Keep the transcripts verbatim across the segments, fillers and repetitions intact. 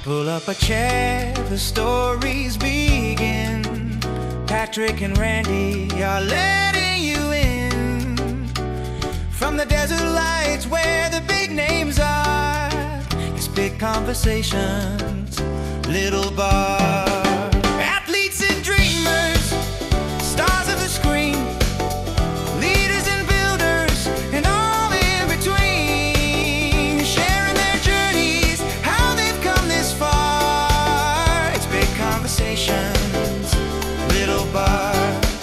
Pull up a chair, the stories begin. Patrick and Randy are letting you in. From the desert lights where the big names are, it's Big Conversations, Little Bar. Athletes and dreamers, stars of the screen, leaders and builders, and all in between, sharing their journeys, how they've come this far. It's Big Conversations, Little Bar.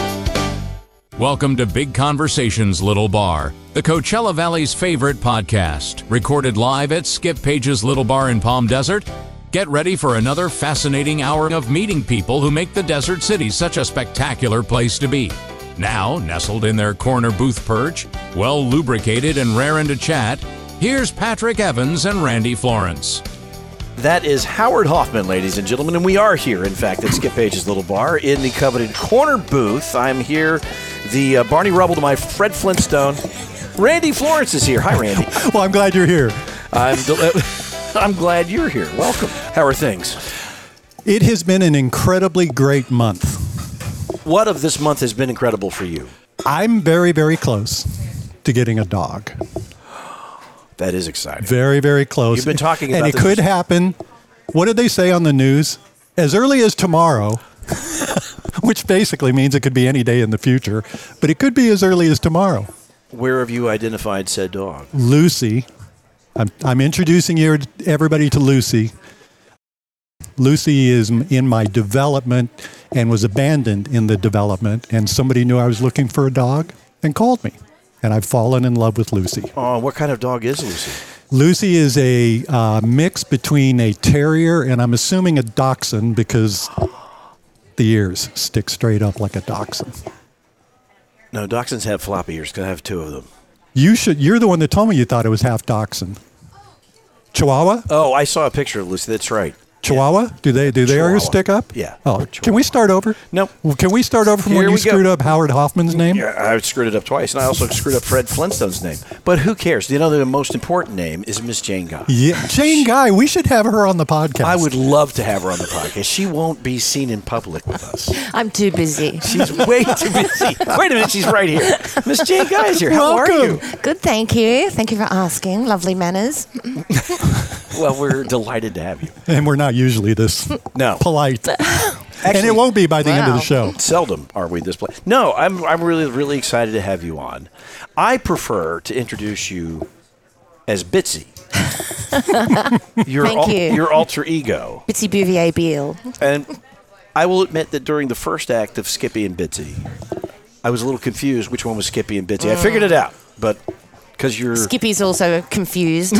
Welcome to Big Conversations, Little Bar, the Coachella Valley's favorite podcast, recorded live at Skip Page's Little Bar in Palm Desert. Get ready for another fascinating hour of meeting people who make the desert city such a spectacular place to be. Now, nestled in their corner booth perch, well lubricated and raring to chat, here's Patrick Evans and Randy Florence. That is Howard Hoffman, ladies and gentlemen, and we are here, in fact, at Skip Page's Little Bar in the coveted corner booth. I'm here, the uh, Barney Rubble to my Fred Flintstone. Randy Florence is here. Hi, Randy. Well, I'm glad you're here. I'm del- I'm glad you're here. Welcome. How are things? It has been an incredibly great month. What of this month has been incredible for you? I'm very, very close to getting a dog. That is exciting. Very, very close. You've been talking about and it this. could happen. What did they say on the news? As early as tomorrow, which basically means it could be any day in the future, but it could be as early as tomorrow. Where have you identified said dog? Lucy. I'm, I'm introducing you, everybody to Lucy. Lucy is in my development and was abandoned in the development, and somebody knew I was looking for a dog and called me. And I've fallen in love with Lucy. Oh, what kind of dog is Lucy? Lucy is a uh, mix between a terrier and I'm assuming a dachshund because the ears stick straight up like a dachshund. No, dachshunds have floppy ears because I have two of them. You should. You're the one that told me you thought it was half dachshund. Chihuahua? Oh, I saw a picture of Lucy. That's right. Chihuahua? Do they do their ears stick up? Yeah. Oh, can we start over? Nope. Well, can we start over from Here when you we go. screwed up Howard Hoffman's name? Yeah, I screwed it up twice, and I also screwed up Fred Flintstone's name. But who cares? You know, the most important name is Miss Jane Guy. Yeah, Jane Guy. We should have her on the podcast. I would love to have her on the podcast. She won't be seen in public with us. I'm too busy. She's way too busy. Wait a minute, she's right here. Miss Jane Guy is here. How Welcome. are you? Good, thank you. Thank you for asking. Lovely manners. Well, we're delighted to have you. And we're not usually this No. polite. Actually, and it won't be by the end of the Wow. show. Seldom are we this place. No, I'm I'm really really excited to have you on. I prefer to introduce you as Bitsy. your Thank you. Your alter ego. Bitsy Bouvier Beale. And I will admit that during the first act of Skippy and Bitsy, I was a little confused which one was Skippy and Bitsy. I figured it out, but because you're Skippy's also confused.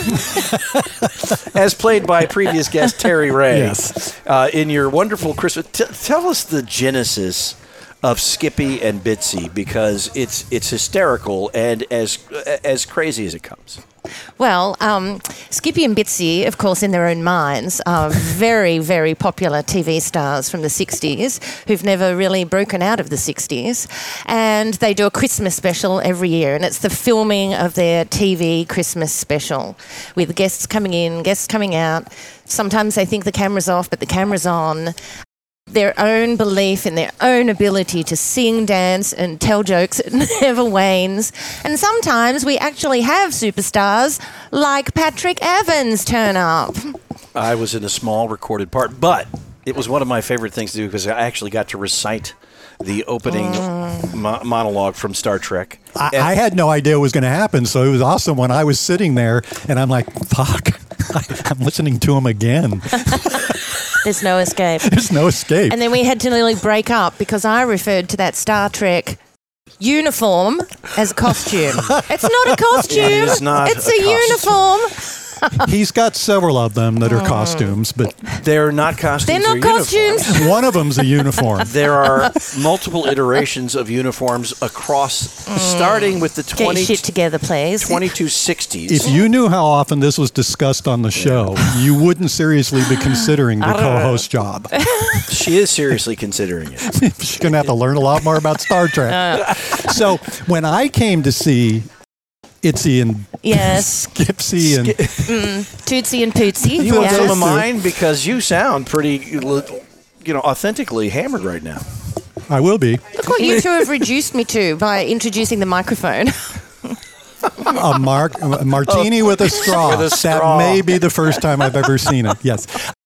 as played by previous guest Terry Ray. Yes. Uh, in your wonderful Christmas, t- tell us the genesis of Skippy and Bitsy, because it's it's hysterical and as as crazy as it comes. Well, um, Skippy and Bitsy, of course, in their own minds, are very, very popular T V stars from the sixties who've never really broken out of the sixties. And they do a Christmas special every year, and it's the filming of their T V Christmas special with guests coming in, guests coming out. Sometimes they think the camera's off, but the camera's on. Their own belief in their own ability to sing, dance, and tell jokes, it never wanes. And sometimes we actually have superstars like Patrick Evans turn up. I was in a small recorded part, but it was one of my favorite things to do because I actually got to recite the opening Mm. mo- monologue from Star Trek. I, And- I had no idea it was going to happen, so it was awesome when I was sitting there and I'm like, fuck, I'm listening to him again. There's no escape. There's no escape. And then we had to nearly break up because I referred to that Star Trek uniform as a costume. It's not a costume. It is not It's a a, costume. uniform. He's got several of them that are costumes, but They're not costumes. They're not uniforms. costumes. one of them's a uniform. There are multiple iterations of uniforms across, starting with the Get your twenty, shit together, please. twenty-two sixties. If you knew how often this was discussed on the show, you wouldn't seriously be considering the co-host job. She is seriously considering it. She's going to have to learn a lot more about Star Trek. So when I came to see Itsy and Yes. Skipsy and Tootsie and Pootsy. You want yes. some of mine? Because you sound pretty, you know, authentically hammered right now. I will be. Look what you two have reduced me to by introducing the microphone. A, mark, a martini with a straw. With a straw. That may be the first time I've ever seen it. Yes.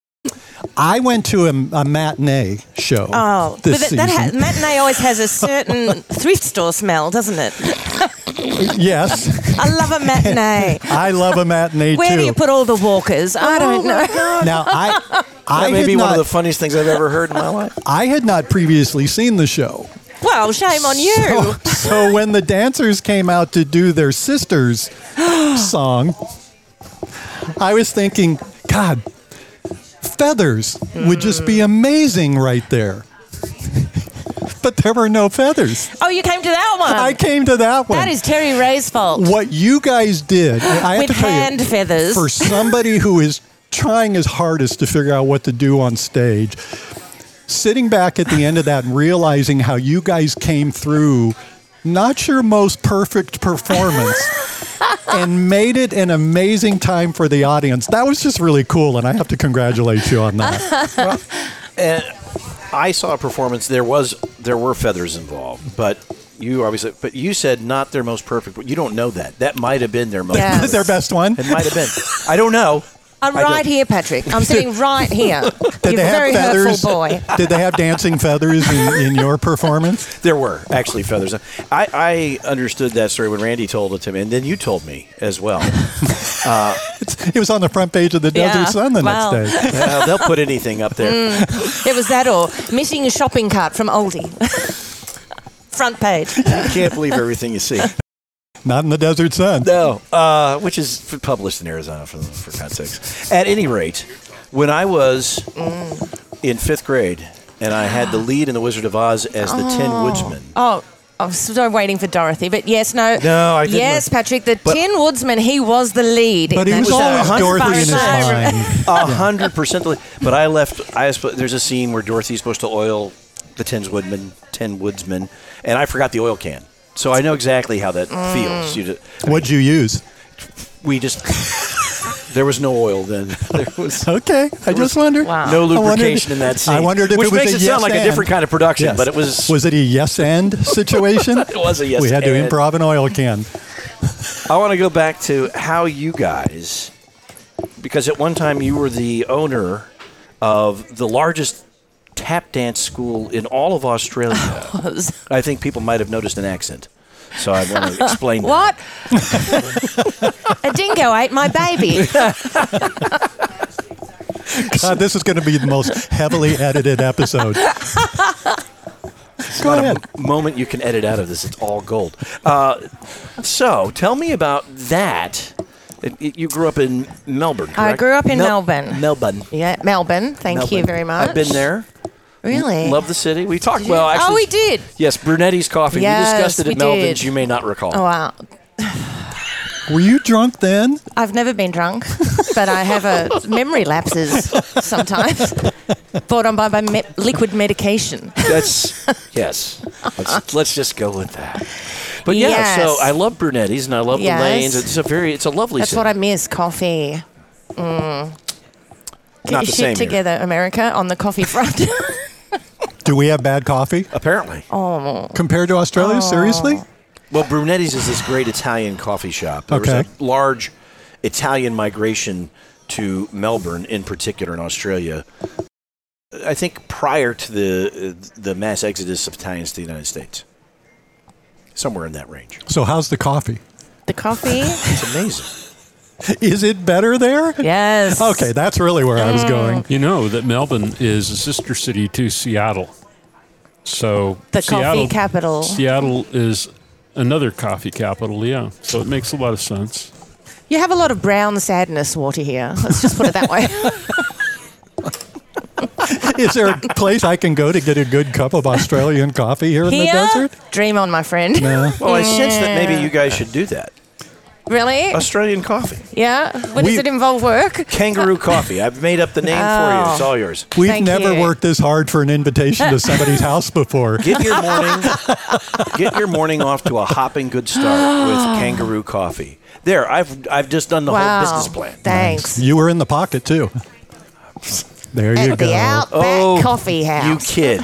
I went to a, a matinee show Oh, this but that, that season. ha- matinee always has a certain thrift store smell, doesn't it? Yes. I love a matinee. I love a matinee Where too. do you put all the walkers? I don't know. Now, I, I That may had be not, one of the funniest things I've ever heard in my life. I had not previously seen the show. Well, shame on you. So, so when the dancers came out to do their sister's song, I was thinking, God, feathers would just be amazing right there. But there were no feathers. Oh, you came to that one. I came to that one. That is Terry Ray's fault. What you guys did, I have With to tell hand you, feathers. for somebody who is trying his hardest to figure out what to do on stage, sitting back at the end of that and realizing how you guys came through, not your most perfect performance, and made it an amazing time for the audience. That was just really cool, and I have to congratulate you on that. And I saw a performance. There was there were feathers involved, but you obviously. But you said not their most perfect. But you don't know that. That might have been their most. Yeah. perfect. Their best one. It might have been. I don't know. I'm I don't- right here, Patrick. I'm sitting right here. Did You're they a have very feathers? hurtful boy. Did they have dancing feathers in, in your performance? There were actually feathers. I, I understood that story when Randy told it to me, and then you told me as well. It's, it was on the front page of the Desert Yeah. Sun the Wow. next day. Uh, they'll put anything up there. It was that or missing a shopping cart from Aldi. Front page. I can't believe everything you see. Not in the Desert Sun. No, uh, which is published in Arizona, for, for God's sakes. At any rate, when I was in fifth grade and I had the lead in The Wizard of Oz as the Tin Woodsman. Oh, I was still waiting for Dorothy, but yes, no. No, I didn't. Yes, Patrick, the But- Tin Woodsman, he was the lead. But in he that was show. always one hundred Dorothy in his percent. mind. A hundred percent. But I left. I was, there's a scene where Dorothy's supposed to oil the Tin Woodman, Tin Woodsman, and I forgot the oil can. So I know exactly how that feels. You just, What'd you use? we just there was no oil then. There was Okay, I just wondered. Wow. no I wondered- lubrication in that scene. I wondered if which it was makes a it sound yes like a and. different kind of production, Yes. but it was. Was it a yes and situation? It was a yes We had to and. improv an oil can. I want to go back to how you guys, because at one time you were the owner of the largest tap dance school in all of Australia. I think people might have noticed an accent, so I want to explain that. What? A dingo ate my baby. God, this is going to be the most heavily edited episode. Go Not ahead. a moment you can edit out of this. It's all gold. Uh, so, tell me about that. It- it- you grew up in Melbourne, correct? I grew up in Mel- Melbourne. Melbourne. Yeah, Melbourne. Thank you Melbourne. very much. I've been there. Really? Love the city. We talked. Well, actually, oh, we did. Yes, Brunetti's Coffee. Yes, we discussed it we at Melvin's. did. You may not recall. Oh, wow. Were you drunk then? I've never been drunk, but I have a memory lapses sometimes. Brought on by my me- liquid medication. That's yes. Let's, let's just go with that. But yeah, Yes. so I love Brunetti's and I love Yes. the lanes. It's a very, it's a lovely That's city. what I miss, coffee. Mm. Get Not your the shit same here. together, America, on the coffee front. Do we have bad coffee Apparently. oh, compared to Australia? Seriously? Well, Brunetti's is this great Italian coffee shop. There Okay. was a large Italian migration to Melbourne, in particular in Australia. I think prior to the the mass exodus of Italians to the United States, somewhere in that range. So how's the coffee? the coffee? It's amazing. Is it better there? Yes. Okay, that's really where I was going. You know that Melbourne is a sister city to Seattle. So The Seattle, coffee capital. Seattle is another coffee capital, yeah. So it makes a lot of sense. You have a lot of brown sadness water here. Let's just put it that way. Is there a place I can go to get a good cup of Australian coffee here in the Here? desert? Dream on, my friend. No. Well, I sense that maybe you guys should do that. Really? Australian coffee. Yeah? What, does We- it involve work? Kangaroo coffee. I've made up the name for you. It's all yours. We've Thank never you. worked this hard for an invitation to somebody's house before. Get your morning get your morning off to a hopping good start with Kangaroo coffee. There, I've I've just done the Wow. whole business plan. Thanks. You were in the pocket, too. There you At go. the Outback Oh, Coffee You House. kid.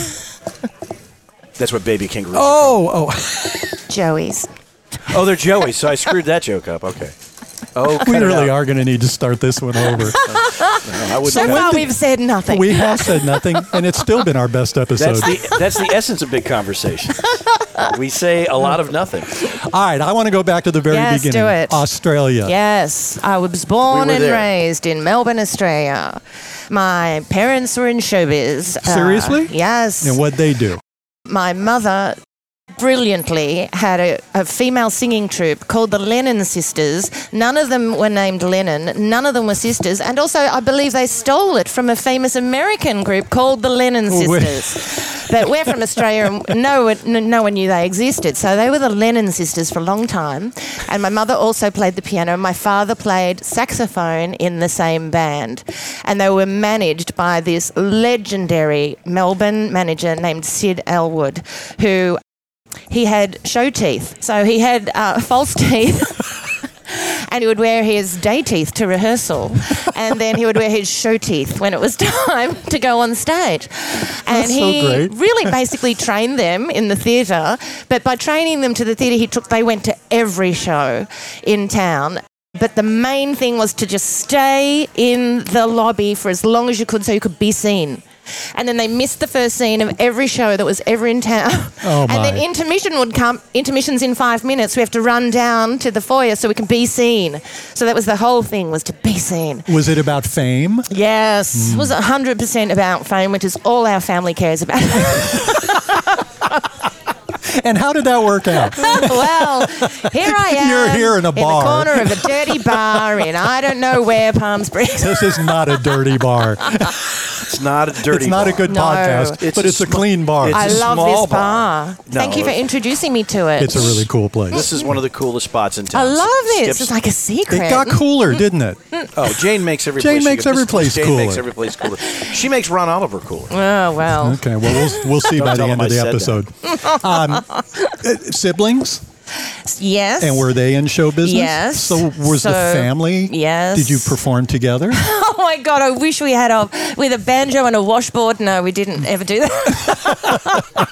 That's what baby kangaroos are Oh, oh, Joey's. called. Oh, they're Joey, so I screwed that joke up. Okay. Oh, cut we it really out. are going to need to start this one over. No, I wouldn't So cut far, it. we've said nothing. We have said nothing, and it's still been our best episode. That's the that's the essence of big conversation. We say a lot of nothing. All right, I want to go back to the very Yes, beginning. do it. Australia. Yes, I was born We were and there. raised in Melbourne, Australia. My parents were in showbiz. Uh, Seriously? yes. And what'd they do? My mother brilliantly had a, a female singing troupe called the Lennon Sisters. None of them were named Lennon. None of them were sisters. And also, I believe they stole it from a famous American group called the Lennon Oh, wait. Sisters. But we're from Australia and no one, n- no one knew they existed. So they were the Lennon Sisters for a long time. And my mother also played the piano. My father played saxophone in the same band. And they were managed by this legendary Melbourne manager named Sid Elwood, who he had show teeth. So he had uh, false teeth. And he would wear his day teeth to rehearsal, and then he would wear his show teeth when it was time to go on stage. And That's so he great. really basically trained them in the theatre, but by training them to the theatre, he took they went to every show in town. But the main thing was to just stay in the lobby for as long as you could so you could be seen. And then they missed the first scene of every show that was ever in town. Oh, and then my. intermission would come. Intermission's in five minutes. We have to run down to the foyer so we can be seen. So that was the whole thing, was to be seen. Was it about fame? Yes. It was one hundred percent about fame, which is all our family cares about. And how did that work out? Well, here I am. You're here in a bar. In the corner of a dirty bar in I don't know where, Palm Springs. This is not a dirty bar. It's not a dirty It's not bar. a good No. podcast, It's but a it's a sm- clean bar. it's I a love small this bar. bar. Thank you for No. introducing me to it. It's a really cool place. This is one of the coolest spots in town. I love this. Skips- It's like a secret. It got cooler, didn't it? Oh, Jane makes every Jane place she makes goes- every place Jane cooler. makes every place cooler. She makes Ron Oliver cooler. Oh, well. Okay, well, we'll, we'll see by the tell end them of the I said episode. Um, uh, siblings? Yes. And were they in show business? Yes. So was the So, family? yes. Did you perform together? Oh, my God. I wish we had a, with a banjo and a washboard. No, we didn't ever do that.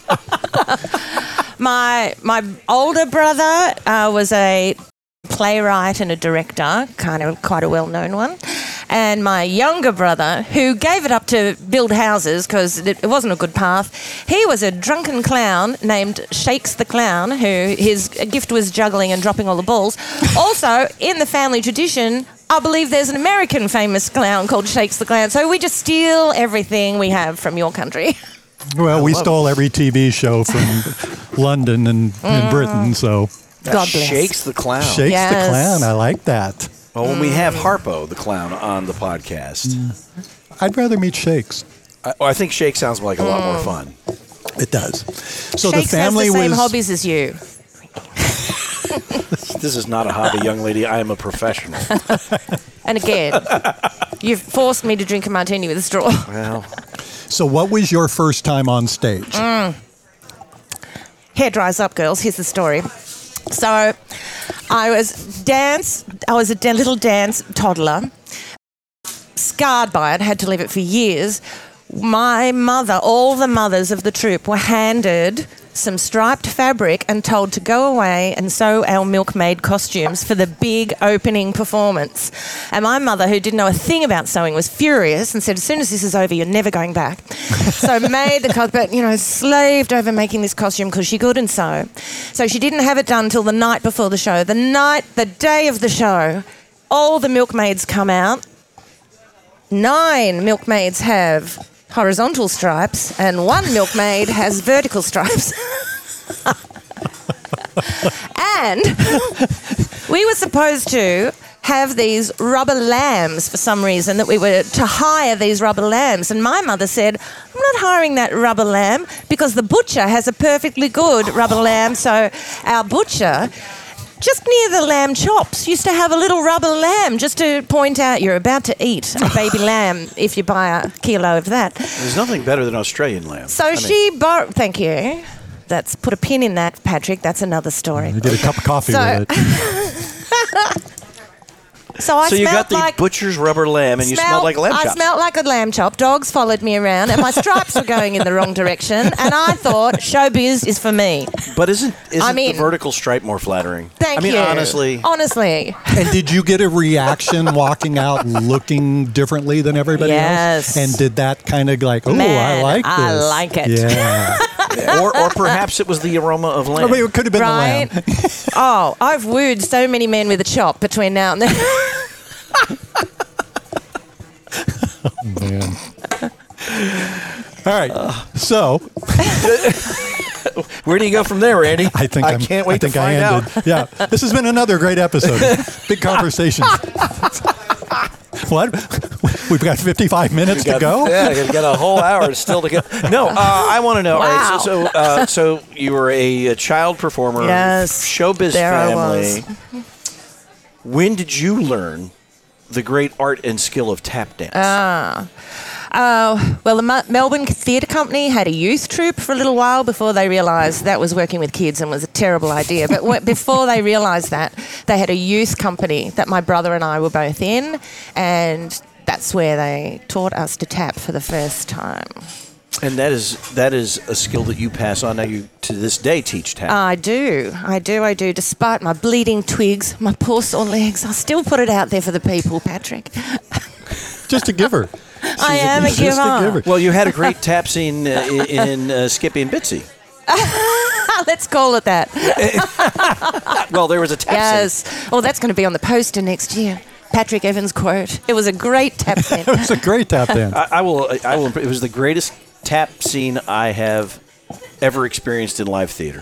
my, my older brother uh, was a playwright and a director, kind of quite a well-known one. And my younger brother, who gave it up to build houses because it, it wasn't a good path, he was a drunken clown named Shakes the Clown, who his gift was juggling and dropping all the balls. Also, in the family tradition, I believe there's an American famous clown called Shakes the Clown. So we just steal everything we have from your country. Well, we love stole every T V show from London and, and Britain, so That God bless. Shakes the clown. Shakes Yes. the Clown. I like that. Well, when we have Harpo the clown on the podcast, I'd rather meet Shakes. I, well, I think Shake sounds like a lot more fun. It does. So Shakes the family has the same was. hobbies as you. This is not a hobby, young lady. I am a professional. And again, you've forced me to drink a martini with a straw. Well, So what was your first time on stage? Hair dries up, girls. Here's the story. So I was dance. I was a da- little dance toddler, scarred by it. Had to leave it for years. My mother, all the mothers of the troupe, were handed some striped fabric and told to go away and sew our milkmaid costumes for the big opening performance. And my mother, who didn't know a thing about sewing, was furious and said, as soon as this is over, you're never going back. So made the costume, but, you know, slaved over making this costume because she couldn't sew. So she didn't have it done till the night before the show. The night, the day of the show, all the milkmaids come out. Nine milkmaids have horizontal stripes and one milkmaid has vertical stripes. And we were supposed to have these rubber lambs for some reason, that we were to hire these rubber lambs. And my mother said, I'm not hiring that rubber lamb because the butcher has a perfectly good rubber lamb. So our butcher just near the lamb chops, used to have a little rubber lamb just to point out you're about to eat a baby lamb if you buy a kilo of that. There's nothing better than Australian lamb. So I mean, she borrowed... Thank you. That's put a pin in that, Patrick. That's another story. You get a cup of coffee So- with it. So I so you smelled got the like... butcher's rubber lamb, and you smelled like a lamb I chop. smelled like a lamb chop. Dogs followed me around, and my stripes were going in the wrong direction. And I thought showbiz is for me. But isn't isn't I mean- the vertical stripe more flattering? Thank I mean, you. honestly. honestly, And did you get a reaction walking out looking differently than everybody Yes. else? And did that kind of like, oh, I Man, like this. I like it. Yeah. or, or perhaps it was the aroma of lamb. I mean, it could have been right? the lamb. Oh, I've wooed so many men with a chop between now and then. Man. All right. So Where do you go from there, Randy? I think I I'm, can't wait I think to find I out. ended. Yeah. This has been another great episode. Big conversations. What? We've got fifty-five minutes Got- to go? Yeah, you've got a whole hour still to go. No, uh, I want to know. All right, Wow. so so, uh, so you were a, a child performer, Yes, showbiz there I family. was. When did you learn the great art and skill of tap dance? Uh, well, the Mo- Melbourne Theatre Company had a youth troupe for a little while before they realised that was working with kids and was a terrible idea. But w- before they realised that, they had a youth company that my brother and I were both in, and that's where they taught us to tap for the first time. And that is that is a skill that you pass on. Now you to this day teach tap. I do, I do, I do. Despite my bleeding twigs, my poor sore legs, I still put it out there for the people, Patrick. Just a giver. I am a Just a giver. giver. well, you had a great tap scene uh, in, in uh, Skippy and Bitsy. Let's call it that. Well, there was a tap scene. Yes. Oh, that's going to be on the poster next year. Patrick Evans quote. It was a great tap scene. It was a great tap dance. I, I will. I will. It was the greatest tap scene I have ever experienced in live theater.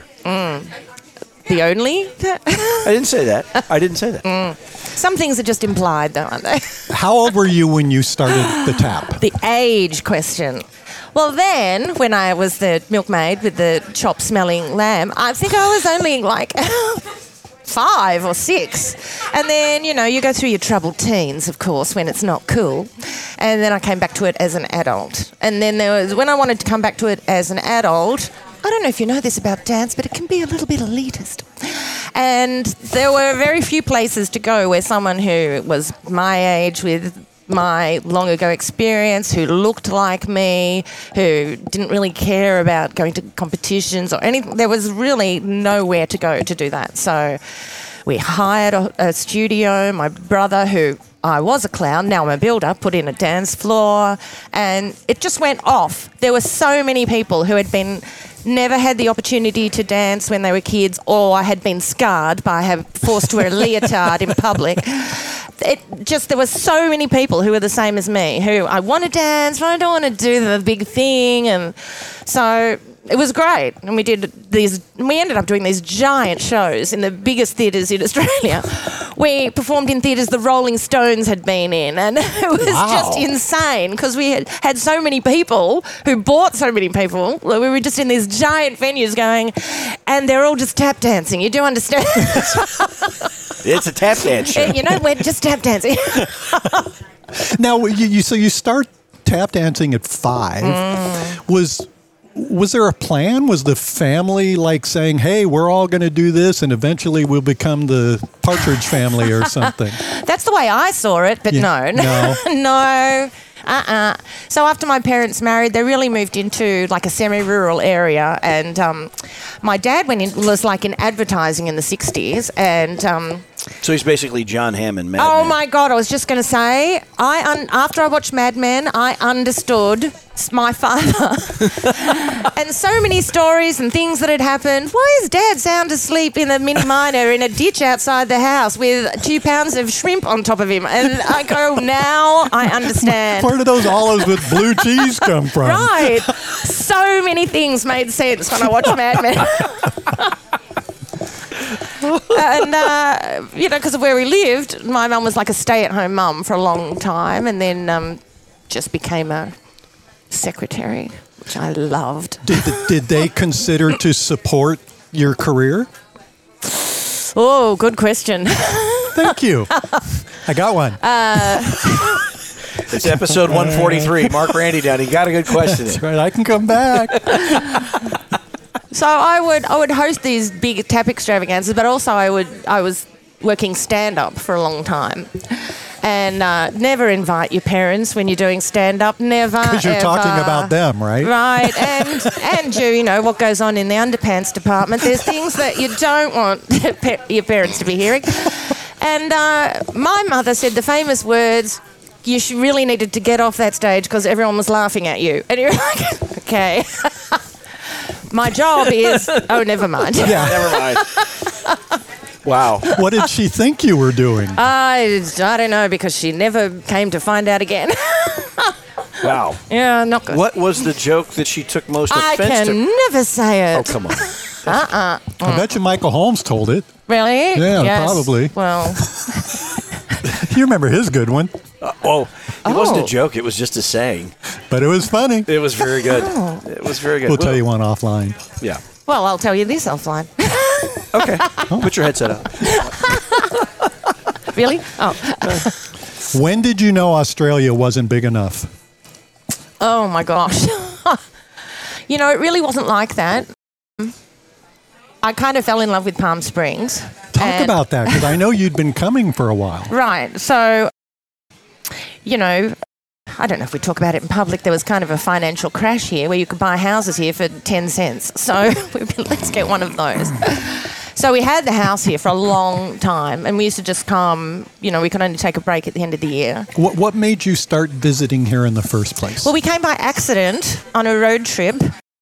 The only? I didn't say that. I didn't say that. Some things are just implied, though, aren't they? How old were you when you started the tap? The age question. Well, then, when I was the milkmaid with the chop-smelling lamb, I think I was only like five or six. And then, you know, you go through your troubled teens, of course, when it's not cool. And then I came back to it as an adult. And then there was, when I wanted to come back to it as an adult, I don't know if you know this about dance, but it can be a little bit elitist. And there were very few places to go where someone who was my age with my long ago experience, who looked like me, who didn't really care about going to competitions or anything, there was really nowhere to go to do that. So we hired a, a studio. My brother, who I was a clown, now I'm a builder, put in a dance floor, and it just went off. There were so many people who had been never had the opportunity to dance when they were kids, or had been scarred by having forced to wear a leotard in public. It just, there were so many people who were the same as me, who I want to dance, but I don't want to do the big thing, and so it was great. And we did these, we ended up doing these giant shows in the biggest theatres in Australia. We performed in theatres the Rolling Stones had been in, and it was Wow. just insane because we had had so many people who bought so many people. We were just in these giant venues going, and they're all just tap dancing. You do understand? It's a tap dance show. You know, we're just tap dancing. Now, you, you so you start tap dancing at five. Mm. Was was there a plan? Was the family like saying, "Hey, we're all going to do this, and eventually we'll become the Partridge Family or something"? That's the way I saw it, but Yeah, no. no. No. Uh-uh. So after my parents married, they really moved into like a semi-rural area, and um, my dad went in, was like in advertising in the sixties, and um, So he's basically John Hammond, Mad oh Men. my God, I was just going to say, I un- after I watched Mad Men, I understood my father. And so many stories and things that had happened. Why is Dad sound asleep in a mini miner in a ditch outside the house with two pounds of shrimp on top of him? And I go, now I understand. Where do those olives with blue cheese come from? Right. So many things made sense when I watched Mad Men. And, uh, you know, because of where we lived, my mum was like a stay-at-home mum for a long time, and then um, just became a secretary, which I loved. Did, did they consider to support your career? Oh, good question. Thank you. I got one. Uh, It's episode one forty-three. Mark Randy down. He got a good question. That's right. I can come back. So I would I would host these big tap extravaganzas, but also I would I was working stand up for a long time, and uh, never invite your parents when you're doing stand up. Never. Because you're ever. talking about them, right? Right, and and you, you know what goes on in the underpants department. There's things that you don't want your parents to be hearing. And uh, my mother said the famous words, "You should really needed to get off that stage because everyone was laughing at you." And you're like, okay. My job is, oh, never mind. Yeah. Never mind. Wow. What did she think you were doing? I, I don't know, because she never came to find out again. Wow. Yeah, not good. What was the joke that she took most I offense can to? never say it. Oh, come on. Uh-uh. I bet you Michael Holmes told it. Really? Yeah, Yes. probably. Well, You remember his good one, Uh, oh, it wasn't Oh. a joke. It was just a saying. but it was funny. It was very good. Oh. It was very good. We'll tell you one offline. Yeah. well, I'll tell you this offline. Okay. Put your headset up. Really? Oh. When did you know Australia wasn't big enough? Oh my gosh. You know, it really wasn't like that. I kind of fell in love with Palm Springs. Talk And- about that, because I know you'd been coming for a while. Right. So, you know, I don't know if we talk about it in public. There was kind of a financial crash here where you could buy houses here for ten cents. So we've been, let's get one of those. So we had the house here for a long time, and we used to just come, you know, we could only take a break at the end of the year. What, what made you start visiting here in the first place? Well, we came by accident on a road trip.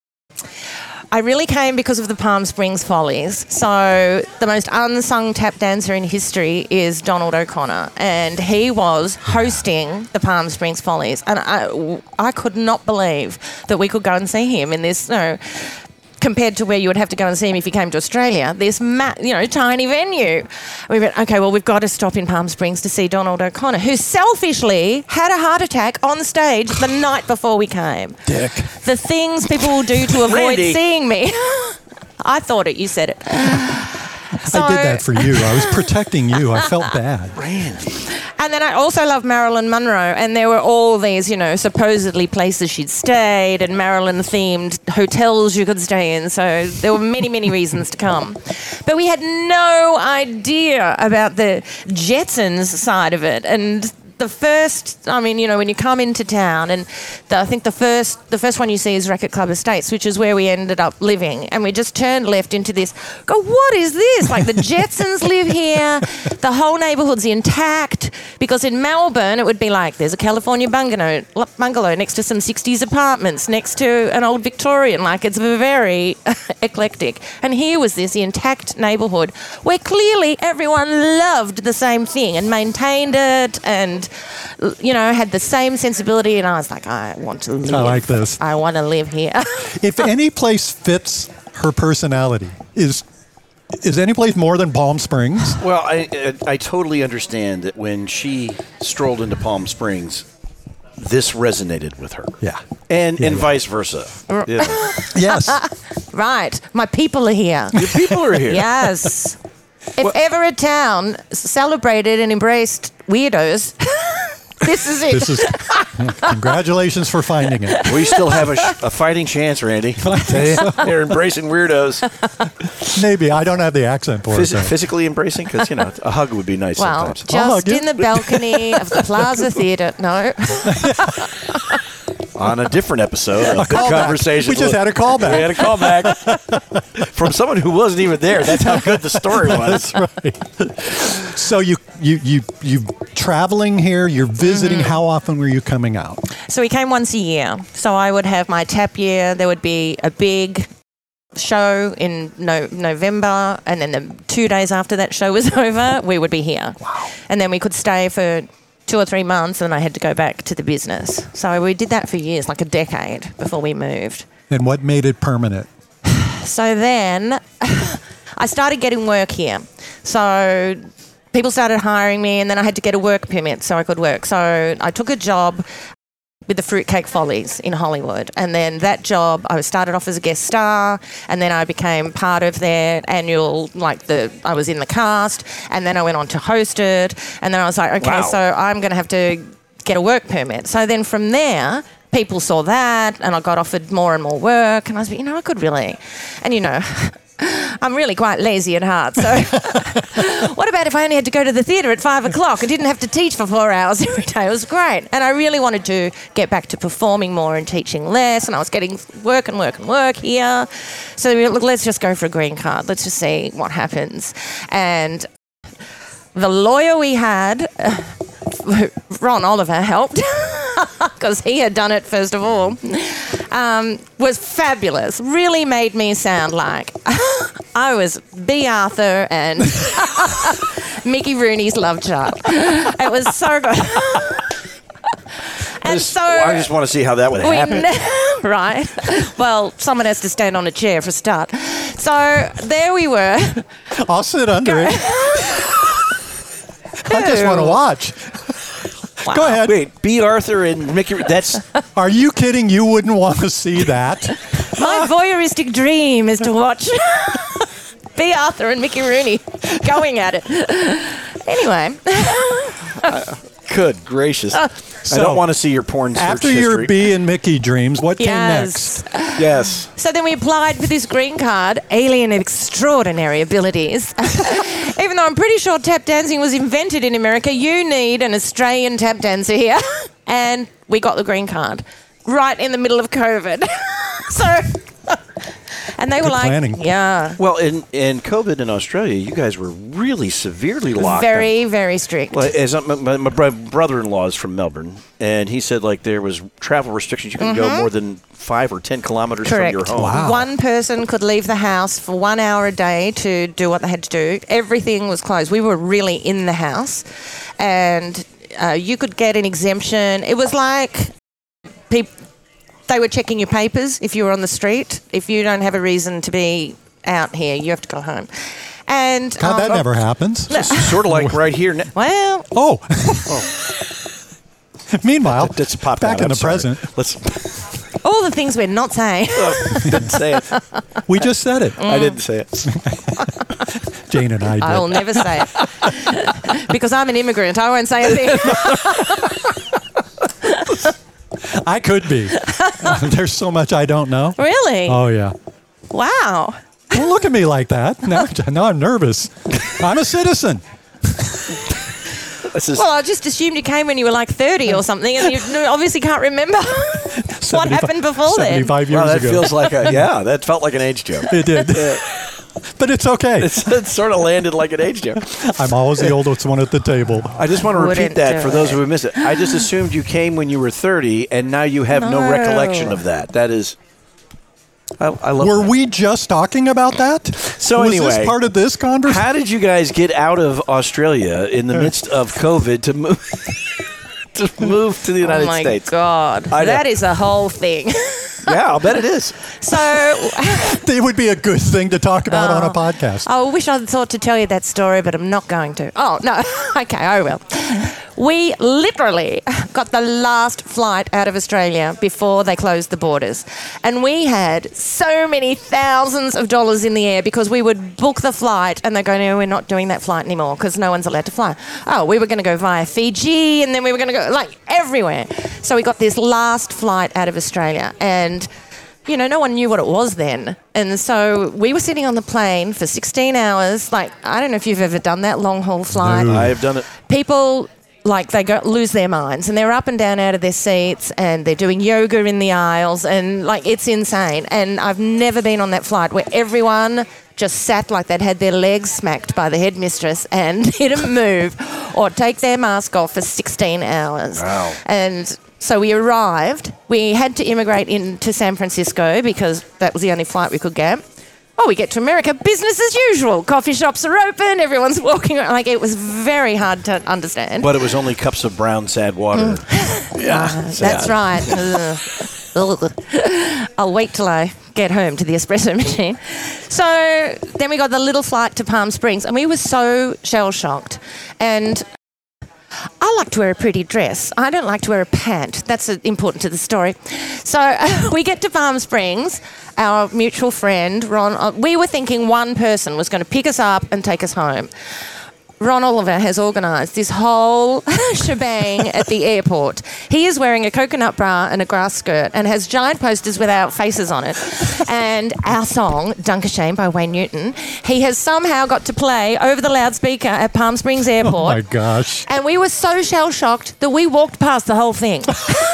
I really came because of the Palm Springs Follies. So the most unsung tap dancer in history is Donald O'Connor, and he was hosting the Palm Springs Follies. And I, I could not believe that we could go and see him in this, you know, compared to where you would have to go and see him if you came to Australia, this ma- you know, tiny venue. We went, okay, well, we've got to stop in Palm Springs to see Donald O'Connor, who selfishly had a heart attack on stage the night before we came. Dick. The things people will do to avoid Randy. seeing me. I thought it, you said it. So, I did that for you. I was protecting you. I felt bad. Randy. And then I also love Marilyn Monroe, and there were all these, you know, supposedly places she'd stayed and Marilyn-themed hotels you could stay in. So there were many, many reasons to come. But we had no idea about the Jetsons side of it. And the first, I mean, you know, when you come into town, and the, I think the first the first one you see is Racket Club Estates, which is where we ended up living. And we just turned left into this, go, what is this? Like, the Jetsons live here. The whole neighbourhood's intact. Because in Melbourne, it would be like, there's a California bungalow, bungalow next to some sixties apartments, next to an old Victorian. Like, it's very eclectic. And here was this intact neighbourhood where clearly everyone loved the same thing and maintained it and, you know, had the same sensibility. And I was like, I want to live. I like this. I want to live here. If any place fits her personality, is is any place more than Palm Springs? Well, I, I I totally understand that when she strolled into Palm Springs, this resonated with her. Yeah. And Yeah, and yeah. vice versa. Yeah. Yes. Right. My people are here. The people are here. Yes. If ever a town celebrated and embraced weirdos, this is it. This is. Congratulations for finding it. We still have a, sh- a fighting chance, Randy. They're embracing weirdos. Maybe. I don't have the accent for Phys- it. though. physically embracing, because, you know, a hug would be nice Well, sometimes. I'll just hug you. in the balcony of the Plaza Theatre. No. On a different episode of the Callback. conversation. We just had a callback. We had a callback from someone who wasn't even there. That's how good the story was. So you you you you traveling here. You're visiting. Mm-hmm. How often were you coming out? So we came once a year. So I would have my tap year. There would be a big show in no- November, and then the two days after that show was over, we would be here. Wow. And then we could stay for two or three months, and I had to go back to the business. So we did that for years, like a decade before we moved. And what made it permanent? So then I started getting work here. So people started hiring me, and then I had to get a work permit so I could work. So I took a job with the Fruitcake Follies in Hollywood. And then that job, I started off as a guest star, and then I became part of their annual, like the, I was in the cast, and then I went on to host it, and then I was like, okay, Wow. so I'm going to have to get a work permit. So then from there, people saw that, and I got offered more and more work, and I was like, you know, I could really, and you know, I'm really quite lazy at heart, so what about if I only had to go to the theatre at five o'clock and didn't have to teach for four hours every day? It was great. And I really wanted to get back to performing more and teaching less, and I was getting work and work and work here. So we, look, let's just go for a green card. Let's just see what happens. And the lawyer we had, Ron Oliver, helped because he had done it first of all, um, was fabulous. Really made me sound like I was B. Arthur and Mickey Rooney's love child. It was so good. And Just- so I just want to see how that would we happen. ne- right. Well, someone has to stand on a chair for a start. So there we were. I'll sit under it. I just want to watch. Go ahead. Wait, B. Arthur and Mickey. That's Are you kidding? You wouldn't want to see that. My voyeuristic dream is to watch B. Arthur and Mickey Rooney going at it. Anyway. good gracious. I So, don't want to see your porn search After history. your B and Mickey dreams, what came Yes. next? Yes. So then we applied for this green card, alien of extraordinary abilities. Even though I'm pretty sure tap dancing was invented in America, you need an Australian tap dancer here. And we got the green card right in the middle of COVID. So, and they were Good like, planning. yeah, Well, in in COVID in Australia, you guys were really severely locked down. very, very strict. Well, as my, my, my bro- brother-in-law is from Melbourne, and he said like there was travel restrictions. You couldn't go more than five or ten kilometers Mm-hmm. Correct. from your home. Wow. One person could leave the house for one hour a day to do what they had to do. Everything was closed. We were really in the house, and uh, you could get an exemption. It was like people. They were checking your papers if you were on the street. If you don't have a reason to be out here, you have to go home. And God, um, that never happens. Sort of like right here. ne- well, Oh. Meanwhile, That's popped back out. in I'm the sorry. present, Let's all the things we're not saying. didn't say it. we just said it. I didn't say it. Jane and I did. I will never say it because I'm an immigrant. I won't say a thing. I could be. There's so much I don't know. Really? Oh, yeah. Wow. Don't look at me like that. Now, now I'm nervous. I'm a citizen. This is Well, I just assumed you came when you were like thirty or something, and you obviously can't remember what seventy-five happened before then. seventy-five years wow, that ago. feels like a yeah. That felt like an age joke. It did. But it's okay. It's, it sort of landed like an age joke. I'm always the oldest one at the table. I just want to repeat Wouldn't that do for those it. who have missed it. I just assumed you came when you were thirty, and now you have no, No. recollection of that. That is, I, I love. Were that. we just talking about that? So Was anyway, this part of this conversation? How did you guys get out of Australia in the midst of COVID to move to move to the United Oh my States? God, I know. that is a whole thing. Yeah, I'll bet it is. So It would be a good thing to talk about on a Oh. podcast. I wish I'd thought to tell you that story, but I'm not going to. Oh, no. Okay, I will. We literally got the last flight out of Australia before they closed the borders. And we had so many thousands of dollars in the air because we would book the flight and they go, no, we're not doing that flight anymore because no one's allowed to fly. Oh, we were going to go via Fiji and then we were going to go like everywhere. So we got this last flight out of Australia and you know, no one knew what it was then. And so we were sitting on the plane for sixteen hours. Like, I don't know if you've ever done that long haul flight. I have done it. People, like, they go lose their minds and they're up and down out of their seats and they're doing yoga in the aisles and, like, it's insane. And I've never been on that flight where everyone just sat like they'd had their legs smacked by the headmistress and didn't move or take their mask off for sixteen hours. Wow. And so we arrived. We had to immigrate into San Francisco because that was the only flight we could get. Oh, we get to America, business as usual. Coffee shops are open, everyone's walking around. Like, it was very hard to understand. But it was only cups of brown, sad water. yeah, That's right. Ugh. Ugh. I'll wait till I get home to the espresso machine. So then we got the little flight to Palm Springs, and we were so shell-shocked. And I like to wear a pretty dress. I don't like to wear a pant. That's uh, important to the story. So uh, we get to Palm Springs. Our mutual friend, Ron, uh, we were thinking one person was going to pick us up and take us home. Ron Oliver has organised this whole shebang at the airport. He is wearing a coconut bra and a grass skirt and has giant posters with our faces on it. And our song, Dunk a Shame by Wayne Newton, he has somehow got to play over the loudspeaker at Palm Springs Airport. Oh, my gosh. And we were so shell-shocked that we walked past the whole thing.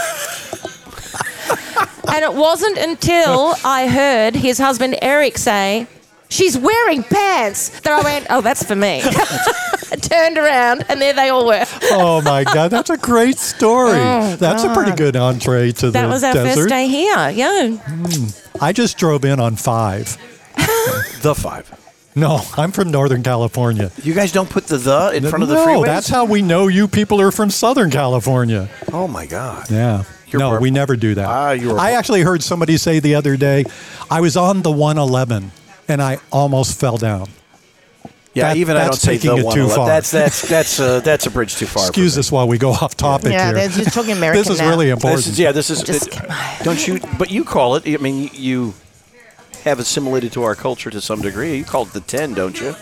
And it wasn't until I heard his husband Eric say, "She's wearing pants," that I went, "Oh, that's for me." I turned around and there they all were. Oh, my God. That's a great story. Oh, that's God. a pretty good entree to That the was our desert. first day here, yeah. I just drove in on five. The five. No, I'm from Northern California. You guys don't put the the in front of the no, freeways? that's how we know you people are from Southern California. Oh, my God. Yeah. You're no, bar- we never do that. Ah, you were I bar- actually heard somebody say the other day, I was on the one eleven and I almost fell down. Yeah, That- even I don't that's say taking the it one. too ele- far. That's that's that's uh, that's a bridge too far. for Excuse me. us while we go off topic Yeah, here. they're just talking American This is now. really important. This is, yeah, this is. Just- it- don't you? But you call it. I mean, you have assimilated to our culture to some degree. You call it the ten, don't you?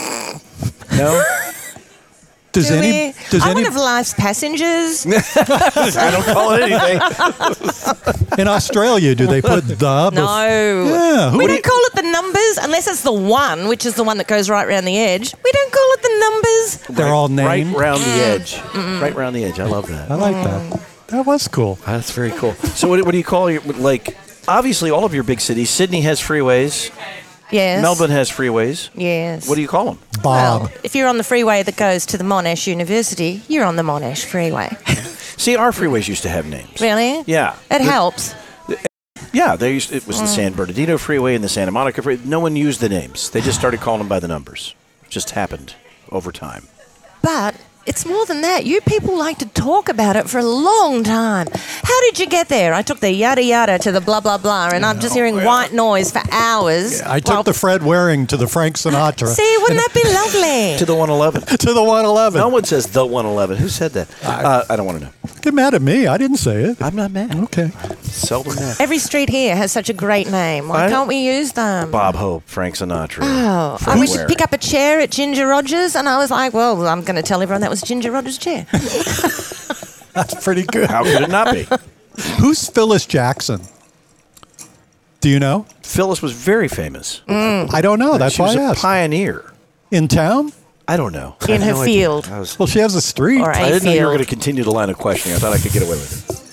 No, does Do any? we? Does I'm any? one of life's passengers. I don't call it anything. In Australia, do they put the? bef- No. Yeah. Who We do don't you- call it the numbers unless it's the one, which is the one that goes right around the edge. We don't call it the numbers. They're all right named. round the edge. Right round the edge. I love that. I like that. That was cool. That's very cool. So, what, what do you call your like? Obviously, all of your big cities. Sydney has freeways. Yes. Melbourne has freeways. Yes. What do you call them? Bob. Well, if you're on the freeway that goes to the Monash University, you're on the Monash Freeway. See, our freeways used to have names. Really? Yeah. It The- helps. Yeah, they used, it was the San Bernardino Freeway and the Santa Monica Freeway. No one used the names. They just started calling them by the numbers. It just happened over time. But it's more than that. You people like to talk about it for a long time. How did you get there? I took the yada yada to the blah blah blah, and I'm just hearing white noise for hours. I took while- the Fred Waring to the Frank Sinatra. See, wouldn't that be lovely? To the one eleven. to the one eleven. No one says the one eleven. Who said that? Uh, I don't want to know. Get mad at me. I didn't say it. I'm not mad. Okay. Seldom mad. Every street here has such a great name. Why I- can't we use them? Bob Hope, Frank Sinatra. Oh, Fred I wish to Waring. pick up a chair at Ginger Rogers, and I was like, well, I'm going to tell everyone that was Ginger Rogers' chair. That's pretty good. How could it not be? Who's Phyllis Jackson? Do you know? Phyllis was very famous. I don't know. That's she why was I a asked. pioneer. In town? I don't know. I In have her no idea. field. I, was, Well, she has a street. Or a I didn't know you were field. going to continue the line of questioning. I thought I could get away with it.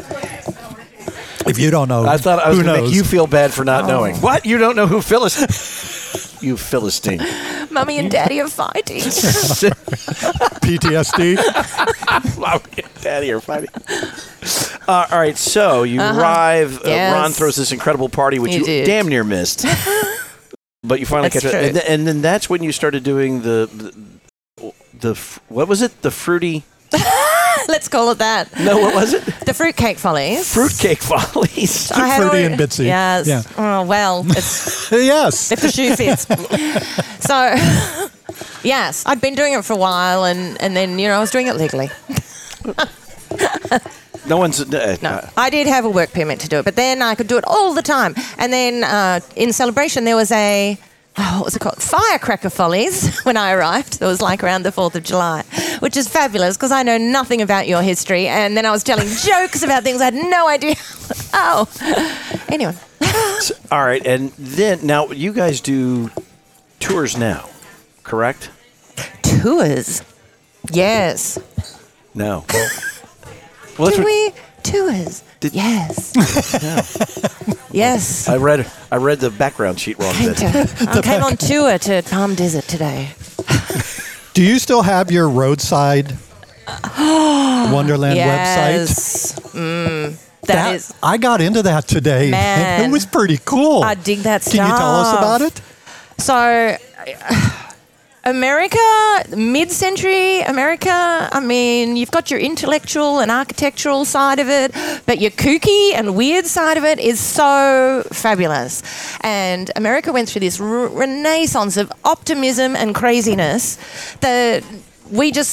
If you don't know, I thought I was who going to knows? make you feel bad for not knowing. What? You don't know who Phyllis? You Philistine. Mummy and Daddy are fighting. P T S D. Mommy and Daddy are fighting. Uh, all right, so you arrive. Uh, Yes. Ron throws this incredible party, which You you, did. damn near missed. But you finally That's catch it, true. and, th- and then that's when you started doing the, the the f- what was it? The fruity? Let's call it that. No, what was it? The fruitcake follies. Fruitcake follies. I had Fruity already- and bitsy. Yes. Yeah. Oh, well, it's Yes. if the shoe fits. So, yes, I'd been doing it for a while, and, and then, you know, I was doing it legally. No one's. Uh, No, uh, I did have a work permit to do it, but then I could do it all the time. And then uh, in celebration, there was a, oh, what was it called? Firecracker Follies when I arrived. It was like around the fourth of July, which is fabulous because I know nothing about your history. And then I was telling jokes about things I had no idea. Oh, anyway. all right, and then now you guys do tours now, correct? Tours. Yes. No. Well, that's Do what- we? Tours. Did- yes. Yes. I read. I read the background sheet wrong. Came, Then. to, I came on tour to Palm Desert today. Do you still have your roadside Wonderland website? Yes. Mm, that is. I got into that today. Man. It was pretty cool. I dig that Can you tell us stuff. about it? So, uh, America, mid-century America, I mean, you've got your intellectual and architectural side of it, but your kooky and weird side of it is so fabulous. And America went through this r- renaissance of optimism and craziness that we just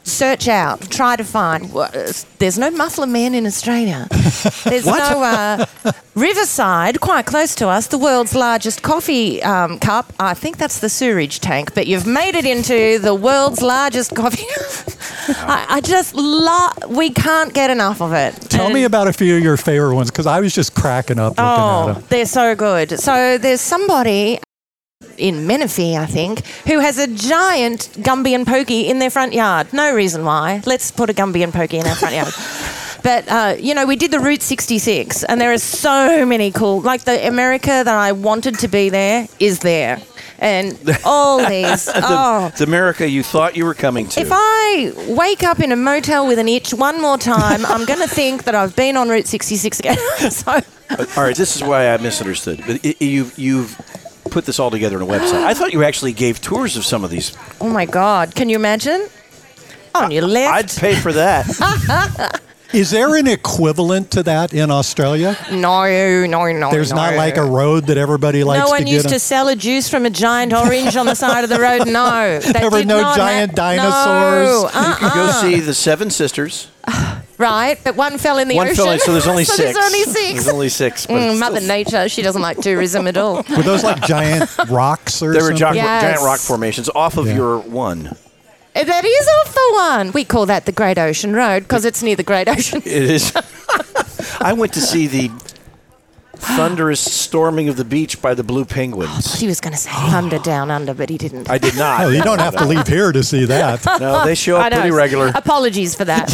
search out, try to find. Well, there's no Muffler Man in Australia. There's no uh, Riverside, quite close to us, the world's largest coffee um, cup. I think that's the sewerage tank, but you've made it into the world's largest coffee. I, I just love. We can't get enough of it. Tell And- me about a few of your favorite ones, because I was just cracking up looking Oh, at them. they're so good. So there's somebody in Menifee, I think, who has a giant Gumby and Pokey in their front yard. No reason why. Let's put a Gumby and Pokey in our front yard. But, uh, you know, we did the Route sixty-six, and there are so many cool... Like, the America that I wanted to be there is there. And all these... the, oh. the America you thought you were coming to. If I wake up in a motel with an itch one more time, I'm going to think that I've been on Route sixty-six again. So... All right, this is why I misunderstood. But it, you've, you've put this all together on a website. I thought you actually gave tours of some of these. Oh, my God. Can you imagine? On your left. I'd pay for that. Is there an equivalent to that in Australia? No, no, no. There's no. not like a road that everybody likes No one to get used on? to sell a juice from a giant orange on the side of the road. No. That There were did no not giant ha- dinosaurs. No. You can go Uh-uh. see the Seven Sisters. Right, but one fell in the One ocean. fell in, so there's only so six. There's only six. There's only six. But Mm, it's Mother still- Nature, she doesn't like tourism at all. Were those like giant rocks or There were something? gi- Yes. giant rock formations off of Yeah. your one. That is off the one. We call that the Great Ocean Road because it's near the Great Ocean. It is. I went to see the thunderous storming of the beach by the Blue Penguins. He was going to say Thunder Down Under, but he didn't. I did not. Oh, you don't have to leave here to see that. No, they show I up know. pretty regular. Apologies for that.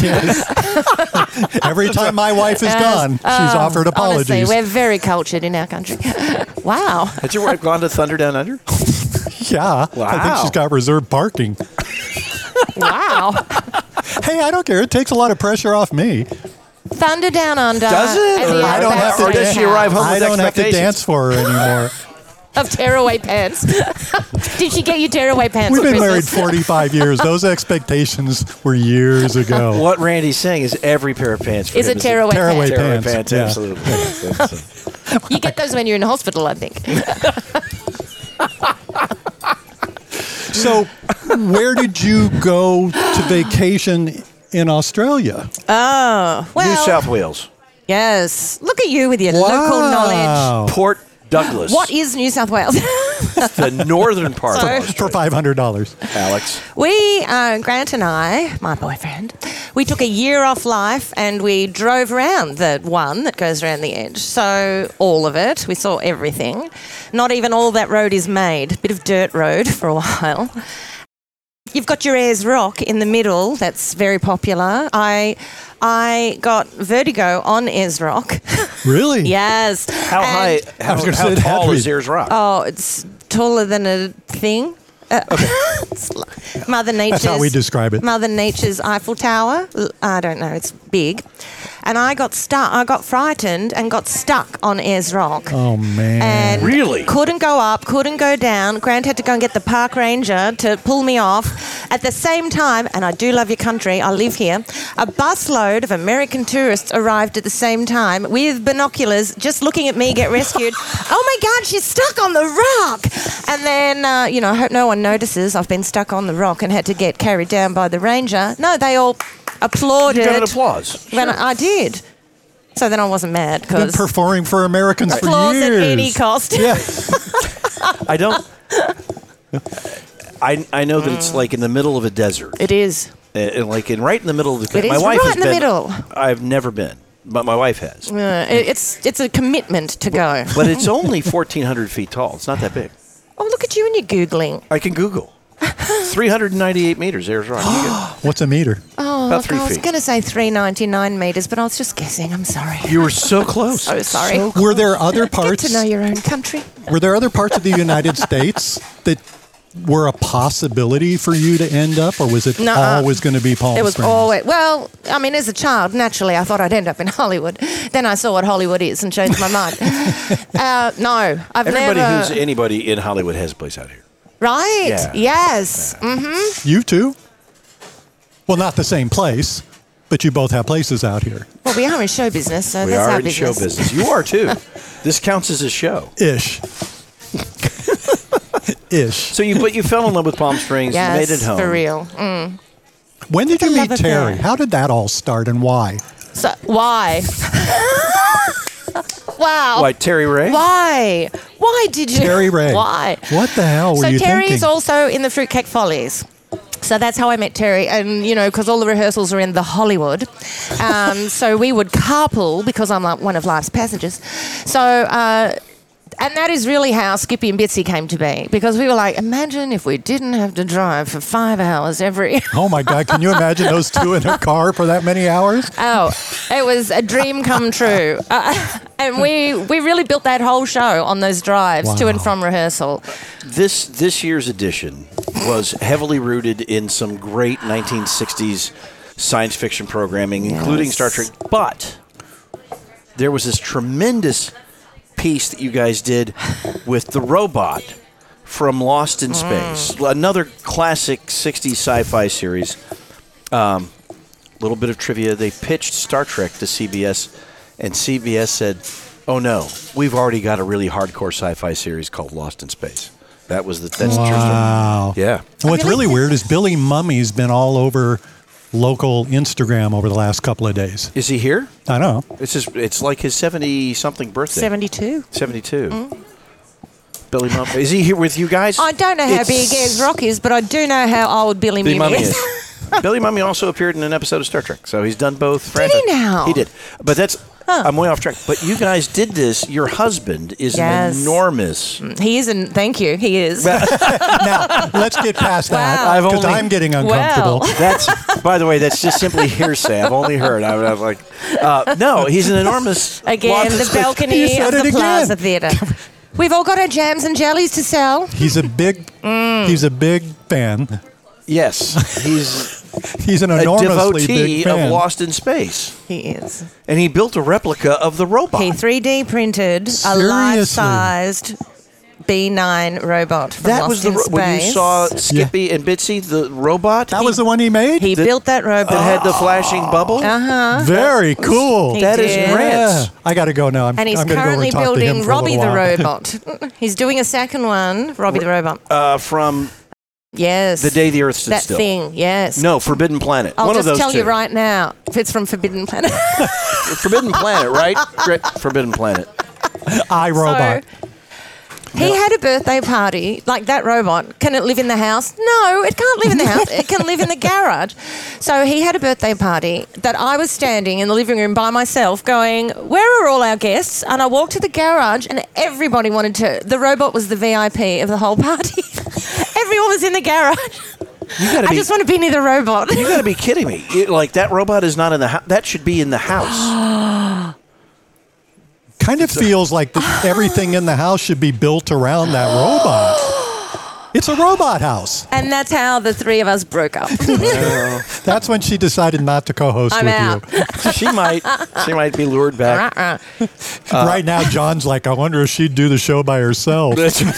Every time my wife is Yes. gone, she's Oh, offered apologies. Honestly, we're very cultured in our country. Wow. Had your wife gone to Thunder Down Under? yeah, I think Wow. she's got reserved parking. Wow. Hey, I don't care. It takes a lot of pressure off me. Thunder Down Under. Does it? and the Or I don't have to Outback Or does she Steakhouse. arrive home I with don't have to expectations? dance for her anymore. Of tearaway pants. Did she get you tearaway pants We've for been married Christmas? forty-five years. Those expectations were years ago. What Randy's saying is every pair of pants for Is him a tearaway Tearaway pants. tearaway pants, pants. yeah. Absolutely. You get those when you're in hospital, I think. So, where did you go to vacation in Australia? Oh, well. New South Wales, Yes. Look at you with your local knowledge. Wow. Port Douglas. What is New South Wales? the northern part So- of For Australia? five hundred dollars. Alex. We, uh, Grant and I, my boyfriend, we took a year off life and we drove around the one that goes around the edge. So all of it, we saw everything. Not even all that road is made. Bit of dirt road for a while. You've got your Ayers Rock in the middle. That's very popular. I, I got vertigo on Ayers Rock. Really? Yes. How And- high? How, was gonna how say it had tall to is be- Ayers Rock? Oh, it's taller than a thing. Uh, it's like Mother Nature's. That's how we describe it. Mother Nature's Eiffel Tower. L- I don't know. It's big, and I got stuck. I got frightened and got stuck on Ayers Rock. Oh, man. And Really? couldn't go up, couldn't go down. Grant had to go and get the park ranger to pull me off. At the same time, and I do love your country, I live here, a busload of American tourists arrived at the same time with binoculars, just looking at me get rescued. Oh my God, she's stuck on the rock! And then, uh, you know, I hope no one notices I've been stuck on the rock and had to get carried down by the ranger. No, they all applauded. You got an applause. When I, I did. So then I wasn't mad Been because performing for Americans for applause years. at any cost. Yeah. I don't. I I know that it's like in the middle of a desert, It is. uh, and like in right in the middle of the. It my is wife right has in the been- middle. I've never been, but my wife has. Uh, it- it's it's a commitment to go. But it's only fourteen hundred feet tall. It's not that big. Oh, look at you and your Googling. I can Google. three hundred ninety-eight meters. Ayers Rock. You get- What's a meter? Oh, About look, three I was feet. going to say three ninety-nine metres, but I was just guessing. I'm sorry. You were so close. So sorry. Were there other Get parts? to know your own country. Were there other parts of the United States that were a possibility for you to end up, or was it Nuh-uh. always going to be Palm It was Springs? always, well, I mean, as a child, naturally, I thought I'd end up in Hollywood. Then I saw what Hollywood is and changed my mind. uh, no, I've Everybody never. who's anybody in Hollywood has a place out here. Right? Yeah. Yes. Mm-hmm. You too? Well, not the same place, but you both have places out here. Well, we are in show business, so We that's are our in business. show business. You are too. This counts as a show. Ish. Ish. So you, but you fell in love with Palm Springs. Yes, you made it home. for real. Mm. When did The you love meet affair. Terry? How did that all start and why? So why? Wow. Why, Terry Ray? Why? Why did you? Terry Ray. Why? What the hell were so you Terry thinking? is also in the Fruitcake Follies. So that's how I met Terry. And, you know, because all the rehearsals are in the Hollywood. Um, so we would carpool because I'm like one of life's passengers. So, uh, and that is really how Skippy and Bitsy came to be. Because we were like, imagine if we didn't have to drive for five hours every... Oh, my God. Can you imagine those two in a car for that many hours? Oh, it was a dream come true. Uh, and we, we really built that whole show on those drives to and Wow. from rehearsal. This this year's edition was heavily rooted in some great nineteen sixties science fiction programming, including Yes. Star Trek. But there was this tremendous piece that you guys did with the robot from Lost in Space, another classic sixties sci-fi series. A um, little bit of trivia: they pitched Star Trek to C B S, and C B S said, "Oh no, we've already got a really hardcore sci-fi series called Lost in Space." That was the that's the true story. Wow. Yeah. And what's really really weird is Billy Mummy's been all over local Instagram over the last couple of days. Is he here? I know. It's his, it's like his seventy-something birthday. seventy-two. seventy-two. Billy Mum. Is he here with you guys? I don't know how It's- big Ayers Rock is, but I do know how old Billy, Billy Mummy Mummy is. is. Billy Mummy also appeared in an episode of Star Trek, so he's done both. Did he now? He did. But that's... I'm way off track. But you guys did this. Your husband is Yes. an enormous... He isn't. Thank you. He is. Now, let's get past that Wow. I've because only- I'm getting uncomfortable. Well. That's, by the way, that's just simply hearsay. I've only heard. I was like, uh, no, he's an enormous... Again, the You balcony said of the it again. Plaza Theatre. We've all got our jams and jellies to sell. He's a big, Mm. he's a big fan. Yes, he's He's an a enormously devotee big fan. of Lost in Space. He is. And he built a replica of the robot. He three D printed a Seriously? life-sized B nine robot from that Lost was the in ro- Space. when you saw Skippy and Bitsy, the robot. That was the one he made? He that- built that robot. that had the flashing bubble. Uh-huh. Very cool. He That is did. rants. Yeah. I got to go now. I'm, And he's I'm gonna go over currently and talk to him building for a Robbie little the while. robot. He's doing a second one, Robbie the robot. Uh, from Yes. The Day the Earth Stood that Still. thing, yes. No, Forbidden Planet. I'll One just of those tell two. you right now, if it's from Forbidden Planet. Forbidden Planet, right? Great. Forbidden Planet. I, Robot. So, he had a birthday party, like that robot. Can it live in the house? No, it can't live in the house. It can live in the garage. So he had a birthday party that I was standing in the living room by myself going, where are all our guests? And I walked to the garage and everybody wanted to. The robot was the V I P of the whole party. Everyone was in the garage. You gotta I be, just want to be near the robot. you gotta be kidding me. It- like, that robot is not in the house. That should be in the house. Kind of feels like the, everything in the house should be built around that robot. It's a robot house. And that's how the three of us broke up. That's when she decided not to co-host I'm with out. you. she might she might be lured back. Uh-uh. right now, John's like, I wonder if she'd do the show by herself.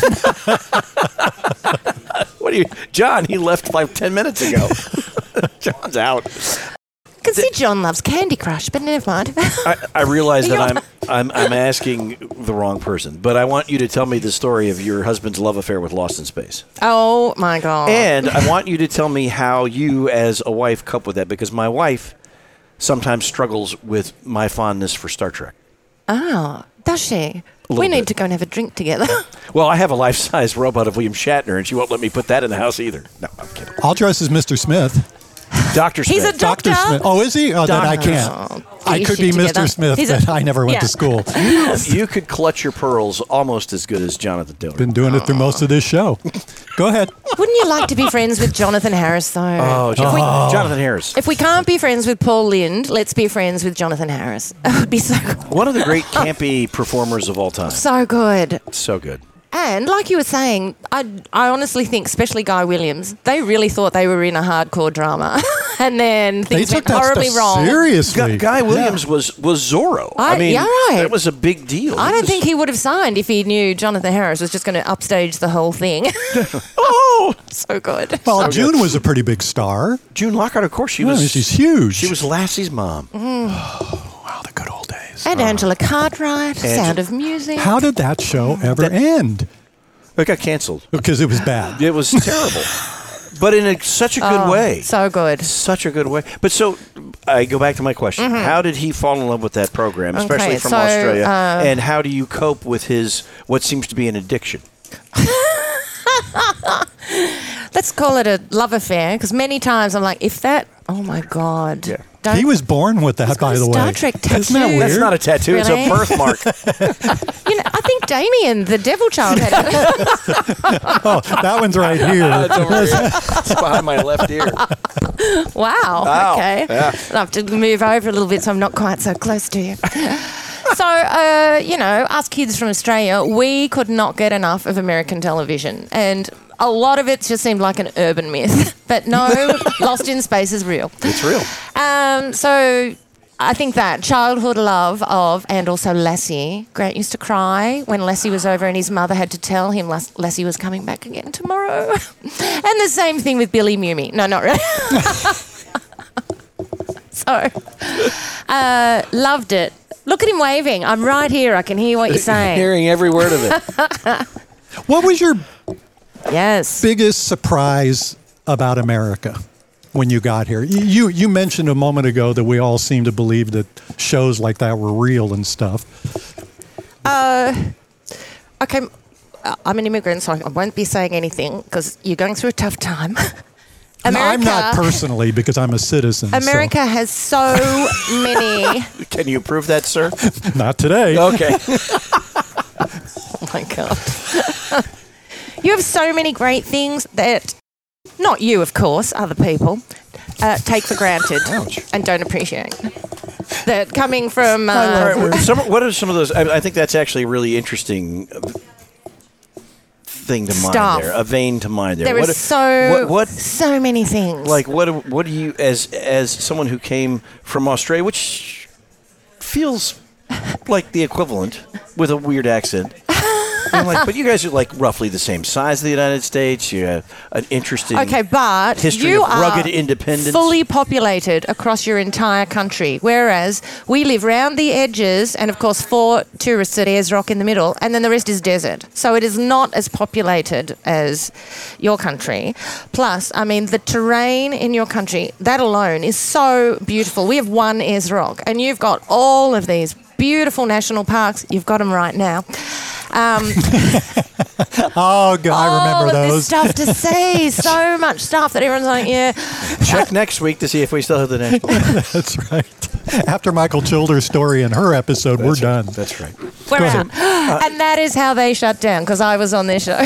What do you, John? He left like ten minutes ago. John's out. I can see John loves Candy Crush, but never mind. I, I realize that I'm, I'm I'm asking the wrong person, but I want you to tell me the story of your husband's love affair with Lost in Space, Oh my God. and I want you to tell me how you, as a wife, cope with that, because my wife sometimes struggles with my fondness for Star Trek. Oh, does she? little We need bit. to go and have a drink together. Well, I have a life-size robot of William Shatner, and she won't let me put that in the house either. No, I'm kidding. I'll dress as Mister Smith. Doctor Smith. He's a doctor. Doctor Smith. Oh, is he? Oh, then I Doctor. can't. Oh, I get could your be shit Mister together. Smith, He's a- but I never went yeah. to school. You could clutch your pearls almost as good as Jonathan Dillon. Been doing it through most of this show. Go ahead. Wouldn't you like to be friends with Jonathan Harris, though? Oh, If Jon- we- Jonathan Harris. If we can't be friends with Paul Lind, let's be friends with Jonathan Harris. It would be so good. One of the great campy performers of all time. So good. So good. And like you were saying, I, I honestly think, especially Guy Williams, they really thought they were in a hardcore drama. And then They things took went that horribly stuff wrong. seriously. Guy, Guy Williams Yeah. was was Zorro. I, I- mean, yeah, right. that was a big deal. I He don't was- think he would have signed if he knew Jonathan Harris was just going to upstage the whole thing. Oh, So good. Well, June was a pretty big star. June Lockhart, of course, she Yeah, was. she's huge. She was Lassie's mom. Wow, the good old days. And Angela Cartwright, Angela- Sound of Music. How did that show ever That- end? It got canceled. Because it was bad. It was terrible. but in a, such a good Oh, way. So good. Such a good way. But so, I go back to my question. Mm-hmm. How did he fall in love with that program, especially Okay, from so, Australia? uh, and how do you cope with his, what seems to be an addiction? Let's call it a love affair, because many times I'm like, if that, oh my God. Yeah. Don't, He was born with that, by got a the way. Star Trek tattoo. Isn't that weird? That's not a tattoo, Really? it's a birthmark. You know, I think Damien, the devil child, had it. Oh, that one's right here. It's over here. It's behind my left ear. Wow. Wow. Okay. Yeah. I'll have to move over a little bit so I'm not quite so close to you. So, uh, you know, us kids from Australia, we could not get enough of American television. And a lot of it just seemed like an urban myth. But no, Lost in Space is real. It's real. Um, so I think that childhood love of, and also Lassie. Grant used to cry when Lassie was over and his mother had to tell him Las- Lassie was coming back again tomorrow. And the same thing with Billy Mumi. No, not really. So, uh, loved it. Look at him waving. I'm right here. I can hear what you're saying. Hearing every word of it. What was your Yes. biggest surprise about America when you got here? You you mentioned a moment ago that we all seem to believe that shows like that were real and stuff. Okay, uh, I'm an immigrant, so I won't be saying anything because you're going through a tough time. America, I'm not personally because I'm a citizen. so- America has so many. Can you prove that, sir? not today. Okay. Oh my God. You have so many great things that, not you, of course, other people, uh, take for granted and don't appreciate. That coming from. Uh, All right, well, some, what are some of those? I, I think that's actually a really interesting uh, thing to Stuff. mind there, a vein to mind there. there what, is so what, what so many things. like what do- what do you as as someone who came from Australia, which feels like the equivalent with a weird accent. I'm like, but you guys are like roughly the same size as the United States. You have an interesting Okay, but history you of rugged are independence. fully populated across your entire country, whereas we live round the edges and, of course, four tourists at Ayers Rock in the middle, and then the rest is desert. So it is not as populated as your country. Plus, I mean, the terrain in your country, that alone is so beautiful. We have one Ayers Rock, and you've got all of these beautiful national parks. You've got them right now. Um, Oh, God, I all remember of those. this stuff to see. So much stuff that everyone's like, yeah. Check next week to see if we still have the national. That's right. After Michael Childers' story and her episode, we're That's right. done. That's right. We're Go out. And that is how they shut down, because I was on their show.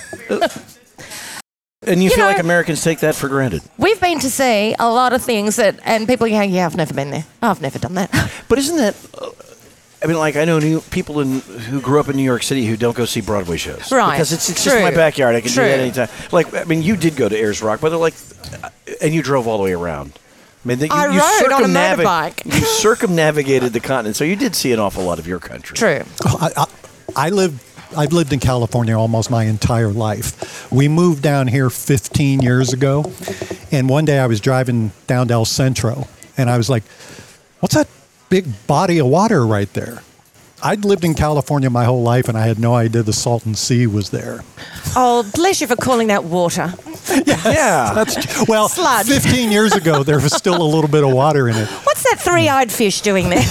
And you, You feel know- like Americans take that for granted. We've been to see a lot of things that, and people go, yeah, I've never been there. Oh, I've never done that. But isn't that? Uh, I mean, like I know new people in who grew up in New York City who don't go see Broadway shows, Right. Because it's, it's True. just my backyard. I can True. do that anytime. Like I mean, you did go to Ayers Rock, but they're like, and you drove all the way around. I mean, you, I you rode on a circumnavi- motorbike. You circumnavigated the continent, so you did see an awful lot of your country. True. I, I, I lived. I've lived in California almost my entire life. We moved down here fifteen years ago, and one day I was driving down to El Centro, and I was like, "What's that big body of water right there?" I'd lived in California my whole life, and I had no idea the Salton Sea was there. Oh, bless you for calling that water. Yeah, That's well, Sludge. fifteen years ago there was still a little bit of water in it. What's that three-eyed fish doing there?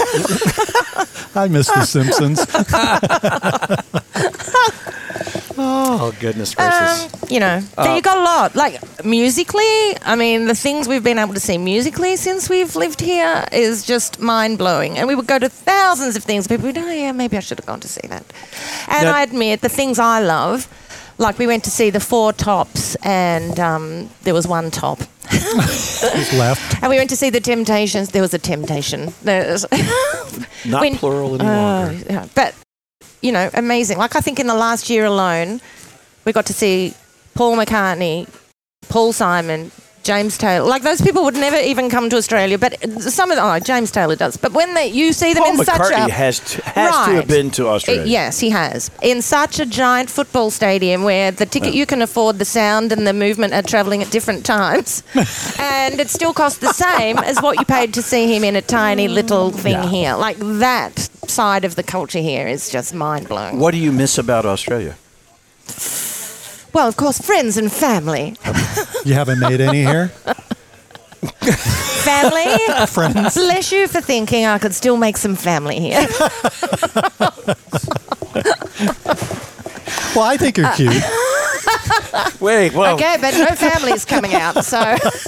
I miss The Simpsons. Oh goodness gracious! Um, you know, so you got a lot. Like musically, I mean, the things we've been able to see musically since we've lived here is just mind blowing. And we would go to thousands of things. People would, oh yeah, maybe I should have gone to see that. And Now- I admit, the things I love, like we went to see the Four Tops, and um, there was one top. Who's left? And we went to see the Temptations. There was a Temptation. There's Not when- plural any Oh, longer. yeah. But, you know, amazing. Like, I think in the last year alone, we got to see Paul McCartney, Paul Simon, James Taylor. Like, those people would never even come to Australia. But some of them, oh, James Taylor does. But when they, you see them Paul in McCartney such a... has to, has to Right. have been to Australia. Uh, yes, he has. In such a giant football stadium where the ticket you can afford, the sound and the movement are travelling at different times. And it still costs the same as what you paid to see him in a tiny little thing Yeah. here. Like, that side of the culture here is just mind-blowing. What do you miss about Australia? Well, of course, friends and family. You haven't made any here? Family? Friends? Bless you for thinking I could still make some family here. Well, I think you're cute. Wait, whoa. Okay, but no family's coming out, so...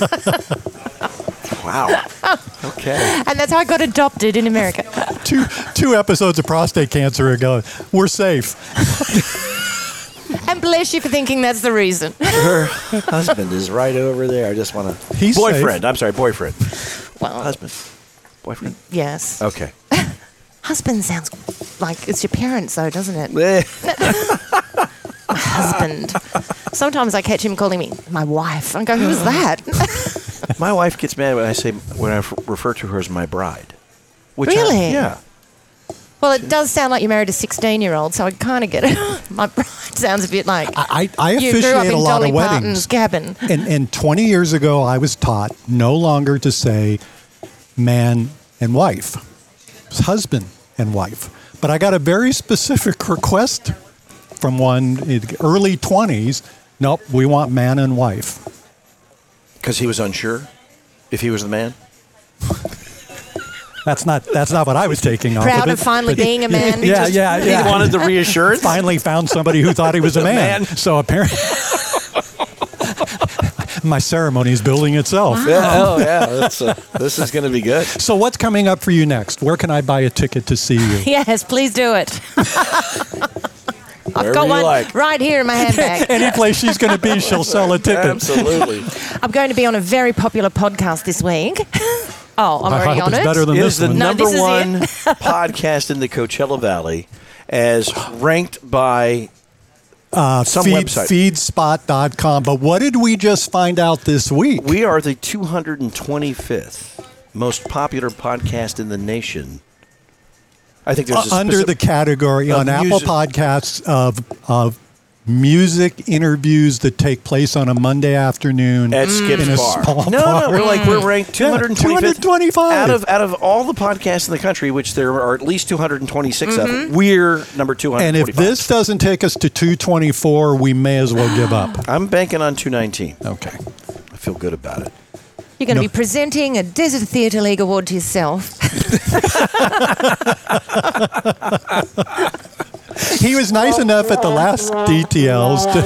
Wow. Okay. And that's how I got adopted in America. Two two episodes of prostate cancer ago. We're safe. And bless you for thinking that's the reason. Her husband is right over there. I just want to... He's boyfriend. safe. I'm sorry, boyfriend. Well, Husband. Boyfriend? yes. Okay. Husband sounds like it's your parents, though, doesn't it? Eh. Husband. Sometimes I catch him calling me my wife. I go, who's that? My wife gets mad when I say when I f- refer to her as my bride. Which I- Really? yeah. Well, it does sound like you're married a sixteen-year-old, so I kind of get it. My bride sounds a bit like I, I you grew up officiate in a lot Dolly of Parton's weddings. cabin. And, and twenty years ago, I was taught no longer to say man and wife. It's husband and wife. But I got a very specific request from one in the early twenties. Nope, we want man and wife. Because he was unsure if he was the man. That's not that's not what I was taking off Proud of of it. finally But- being a man. Yeah, yeah, yeah. He wanted the reassurance. Finally found somebody who thought he was a man. Man. So apparently, my ceremony is building itself. Yeah, oh, yeah. That's, uh, this is going to be good. So what's coming up for you next? Where can I buy a ticket to see you? Yes, please do it. I've Wherever got you one like. right here in my handbag. Any place she's going to be, she'll sell a ticket. Absolutely. I'm going to be on a very popular podcast this week. Oh, I'm I already hope on it's it. better than It this is the one. No, number this is one it. podcast in the Coachella Valley, as ranked by Uh, some feed, website. feedspot dot com. But what did we just find out this week? We are the two hundred twenty-fifth most popular podcast in the nation. I think there's a Uh, under the specific- category of on Apple music- Podcasts of of music interviews that take place on a Monday afternoon at Skip's in a Bar. small no, bar. no, we're like we're ranked Yeah, two hundred twenty-fifth two hundred twenty-five. out of out of all the podcasts in the country, which there are at least two hundred twenty-six of. Mm-hmm. We're number two hundred And twenty-five. if this doesn't take us to two twenty-four, we may as well give up. I'm banking on two nineteen. Okay. I feel good about it. You're going to No. be presenting a Desert Theatre League Award to yourself. He was nice enough at the last D T Ls to,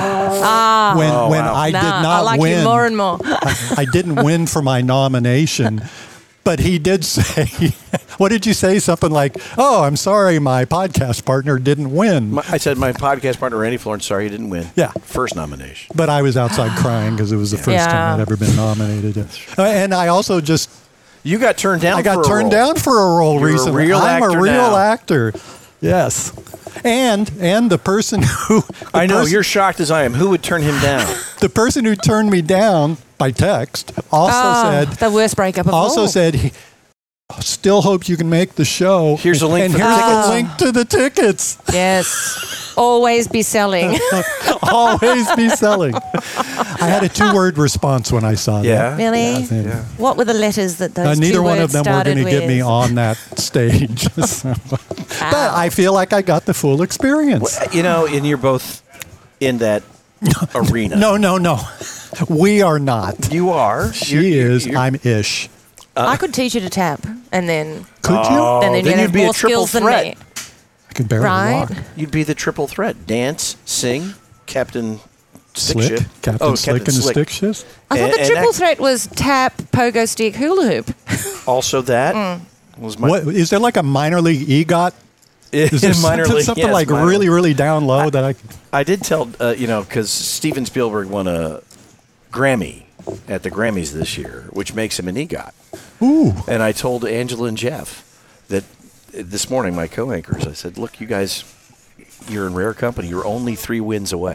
Ah. when Oh, when wow. I did Nah, not I like win. you more and more. I, I didn't win for my nomination, but he did say, "What did you say? Something like, oh, I'm sorry, my podcast partner didn't win.'" My, I said my podcast partner Randy Florence, sorry he didn't win. Yeah. First nomination. But I was outside crying because it was the first Yeah. time I'd ever been nominated. Uh, and I also just You got turned down. I got for a turned role. down for a role You're a recently. real I'm actor a real now. actor. Yes. And and the person who the I know person- you're shocked as I am. Who would turn him down? the person who turned me down by text also Oh, said the worst breakup of also all. said he still hope you can make the show. Here's a link and for the here's tickets. the link to the tickets. Yes. Always be selling. Always be selling. I had a two-word response when I saw Yeah. Really? that. Yeah. What were the letters that those Uh, two neither one of words them were started going to get me with? on that stage. So- But Wow. I feel like I got the full experience. You know, and you're both in that arena. No, no, no. We are not. You are. She You're- you're- is. you're- I'm ish. I could teach you to tap, and then Could Oh, you? and then, then you'd you'd have be a more triple skills than threat. me. I can barely Right? walk. You'd be the triple threat: dance, sing, Captain Stick Slick. Shift. Captain oh, Slick Captain and the Slick. stick shifts. I thought And- the and triple that- threat was tap, pogo stick, hula hoop. Also, that Mm. was my What is there like a minor league EGOT? Is there in minor something, league. something yes, like minor really, league. really down low that I? I did tell uh, you know because Steven Spielberg won a Grammy at the Grammys this year, which makes him an EGOT. Ooh. And I told Angela and Jeff that uh, this morning, my co-anchors, I said, "Look, you guys, you're in rare company. You're only three wins away.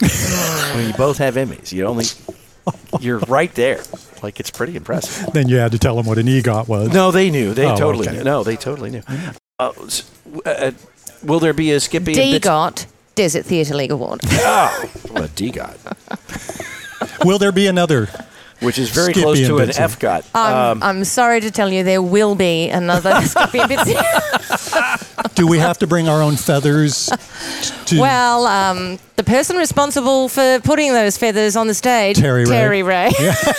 I mean, you both have Emmys. You only, you're right there. Like it's pretty impressive." Then you had to tell them what an EGOT was. No, they knew. They Oh, totally okay. knew. No, they totally knew. Uh, s- uh, uh, will there be a Skippy? and Bits- DGOT, Desert Theatre League Award. Oh, well, a DGOT, Will there be another? which is very Skippy close to and an Bitsy. FGOT. I'm, Um, I'm sorry to tell you, there will be another Skippy and Bitsy. Do we have to bring our own feathers? To Well, um, the person responsible for putting those feathers on the stage, Terry Ray. Terry Ray.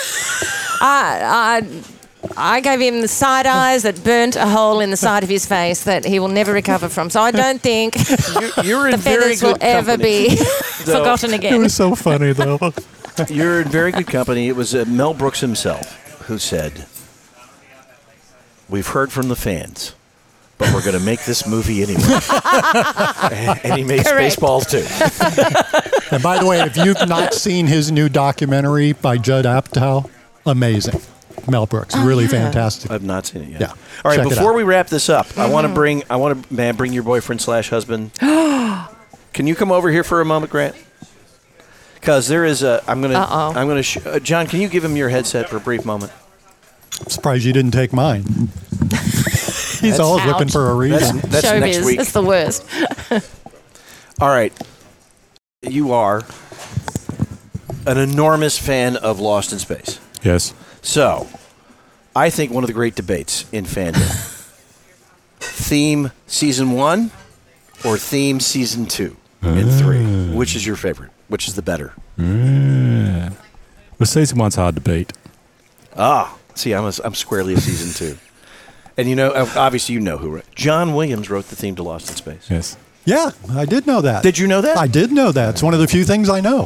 I, I, I gave him the side eyes that burnt a hole in the side of his face that he will never recover from. So I don't think You're, you're in the very feathers good will ever company. be Though, forgotten it again. was so funny, though. You're in very good company. It was uh, Mel Brooks himself who said, "We've heard from the fans, but we're going to make this movie anyway." and, and he made Correct. Spaceballs too. And by the way, if you've not seen his new documentary by Judd Apatow, amazing. Mel Brooks, really fantastic. I've not seen it yet. Yeah. All right. Check it Before out. we wrap this up, I want to bring. I want to man bring your boyfriend slash husband. Can you come over here for a moment, Grant? Because there is a. I'm gonna. Uh-oh. I'm gonna. Sh- uh, John, can you give him your headset for a brief moment? I'm surprised you didn't take mine. He's always looking Ouch. for a reason. That's, that's next Showbiz. week. It's the worst. All right. You are an enormous fan of Lost in Space. Yes. So, I think one of the great debates in fandom: theme season one or theme season two and three. Which is your favorite? Which is the better? Well, season one's hard to beat. Ah, see, I'm a, I'm squarely a season two. And you know, obviously, you know who wrote. John Williams wrote the theme to Lost in Space. Yes. Yeah, I did know that. Did you know that? I did know that. It's one of the few things I know.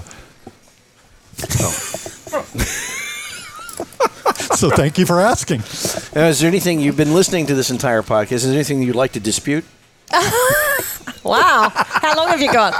So thank you for asking. Now, is there anything you've been listening to this entire podcast? Is there anything you'd like to dispute? Wow. How long have you got?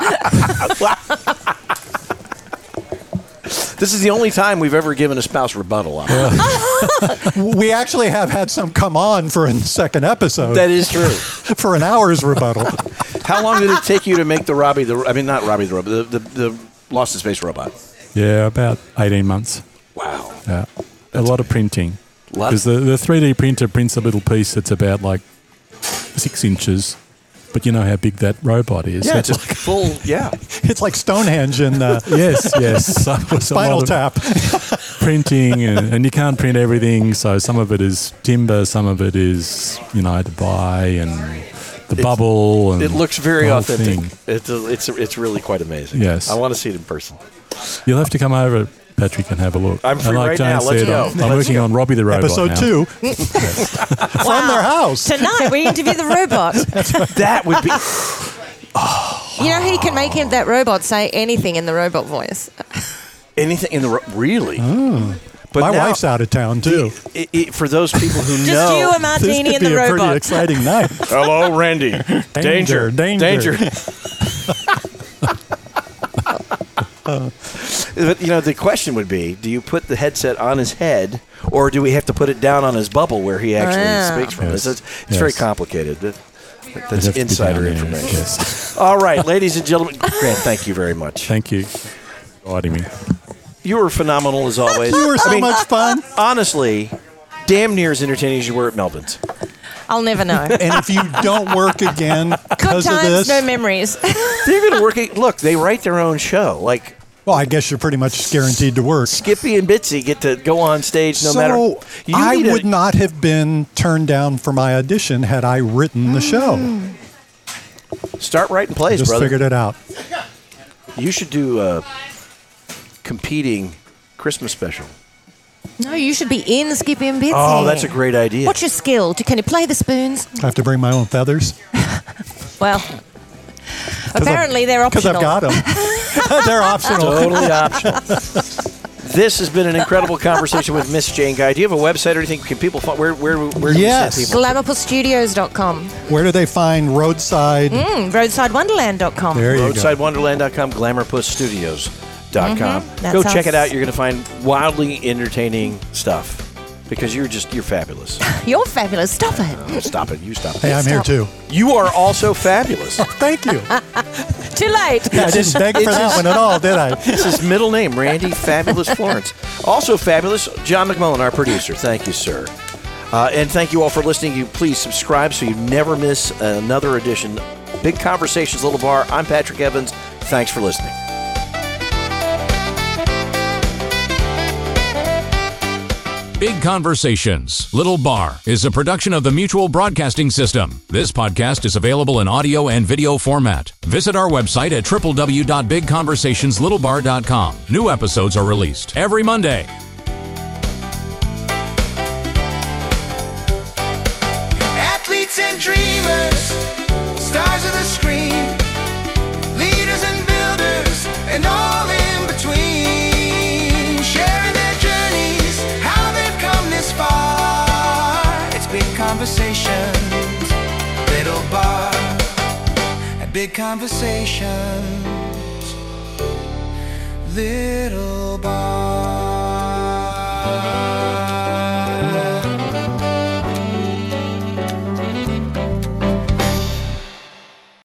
This is the only time we've ever given a spouse rebuttal on it. We actually have had some come on for a second episode. That is true. For an hour's rebuttal. How long did it take you to make the Robbie the? I mean, not Robbie the robot. The the, the Lost in Space robot. Yeah, about eighteen months. Wow. Yeah. A lot of printing. Lot- Because the, the three D printer prints a little piece that's about like six inches. But you know how big that robot is. Yeah, it's That's a full. Yeah. It's like Stonehenge in uh, yes, yes. So it's a Spinal lot of Tap. printing, and, and you can't print everything. So some of it is timber, some of it is, you know, to buy, and the bubble. And It looks very the whole authentic. thing. It's a, it's a, it's really quite amazing. Yes. I want to see it in person. You'll have to come over, Patrick, and have a look. I'm free and like right Jane now. Let's said, go. I'm, I'm Let's working go. on Robbie the Robot Episode now. two. From their house. Tonight we interview the robot. That would be. You know he can make him that robot say anything in the robot voice. Anything in the ro- really. But Oh. My now, wife's out of town, too. i i for those people who Just know, you, a This martini, could and be the a pretty robot. exciting night. hello, Randy. Danger, danger. But, you know, the question would be: do you put the headset on his head, or do we have to put it down on his bubble where he actually Ah. speaks from? Yes. It's, it's Yes. very complicated. That- It That's has to be insider down there, information. Yes. All right, ladies and gentlemen, Grant, thank you very much. Thank you for inviting me. You were phenomenal as always. You were so I mean, much fun. honestly, damn near as entertaining as you were at Melvin's. I'll never know. And if you don't work again Good because of times, this, no memories. They're going to work. it- Look, they write their own show. Like well, I guess you're pretty much guaranteed to work. Skippy and Bitsy get to go on stage no so matter. You I need a- would not have been turned down for my audition had I written the show. start writing plays, Just brother. figured it out. You should do a competing Christmas special. No, you should be in Skippy and Bitsy. Oh, that's a great idea. What's your skill? Do- Can you play the spoons? I have to bring my own feathers Well, apparently they're because optional. I've got them. They're optional. Totally optional. This has been an incredible conversation with Miss Jane Guy. Do you have a website or anything? Can people find where where where do Yes. you send people? Glamourpuss Studios dot com. Where do they find roadside? Mm, roadside wonderland dot com. There you roadside wonderland dot com, glamourpuss studios dot com. That's Go check us. it out. You're going to find wildly entertaining stuff because you're just you're fabulous. You're fabulous. Stop it. Stop it. You stop it. Hey, I'm here Stop. too. You are also fabulous. Thank you. Too late. I didn't beg for it's that just- one at all, did I? It's his middle name, Randy Fabulous Florence. Also fabulous, John McMullen, our producer. Thank you, sir. Uh, and thank you all for listening. You please subscribe so you never miss another edition. Big Conversations, Little Bar. I'm Patrick Evans. Thanks for listening. Big Conversations, Little Bar is a production of the Mutual Broadcasting System. This podcast is available in audio and video format. Visit our website at w w w dot big conversations little bar dot com. New episodes are released every Monday. Athletes and dreamers, stars of the screen, leaders and builders, and all in between, sharing their journeys, how they've come this far. It's Big Conversations, Little Bar, at Big Conversations, Little Bar.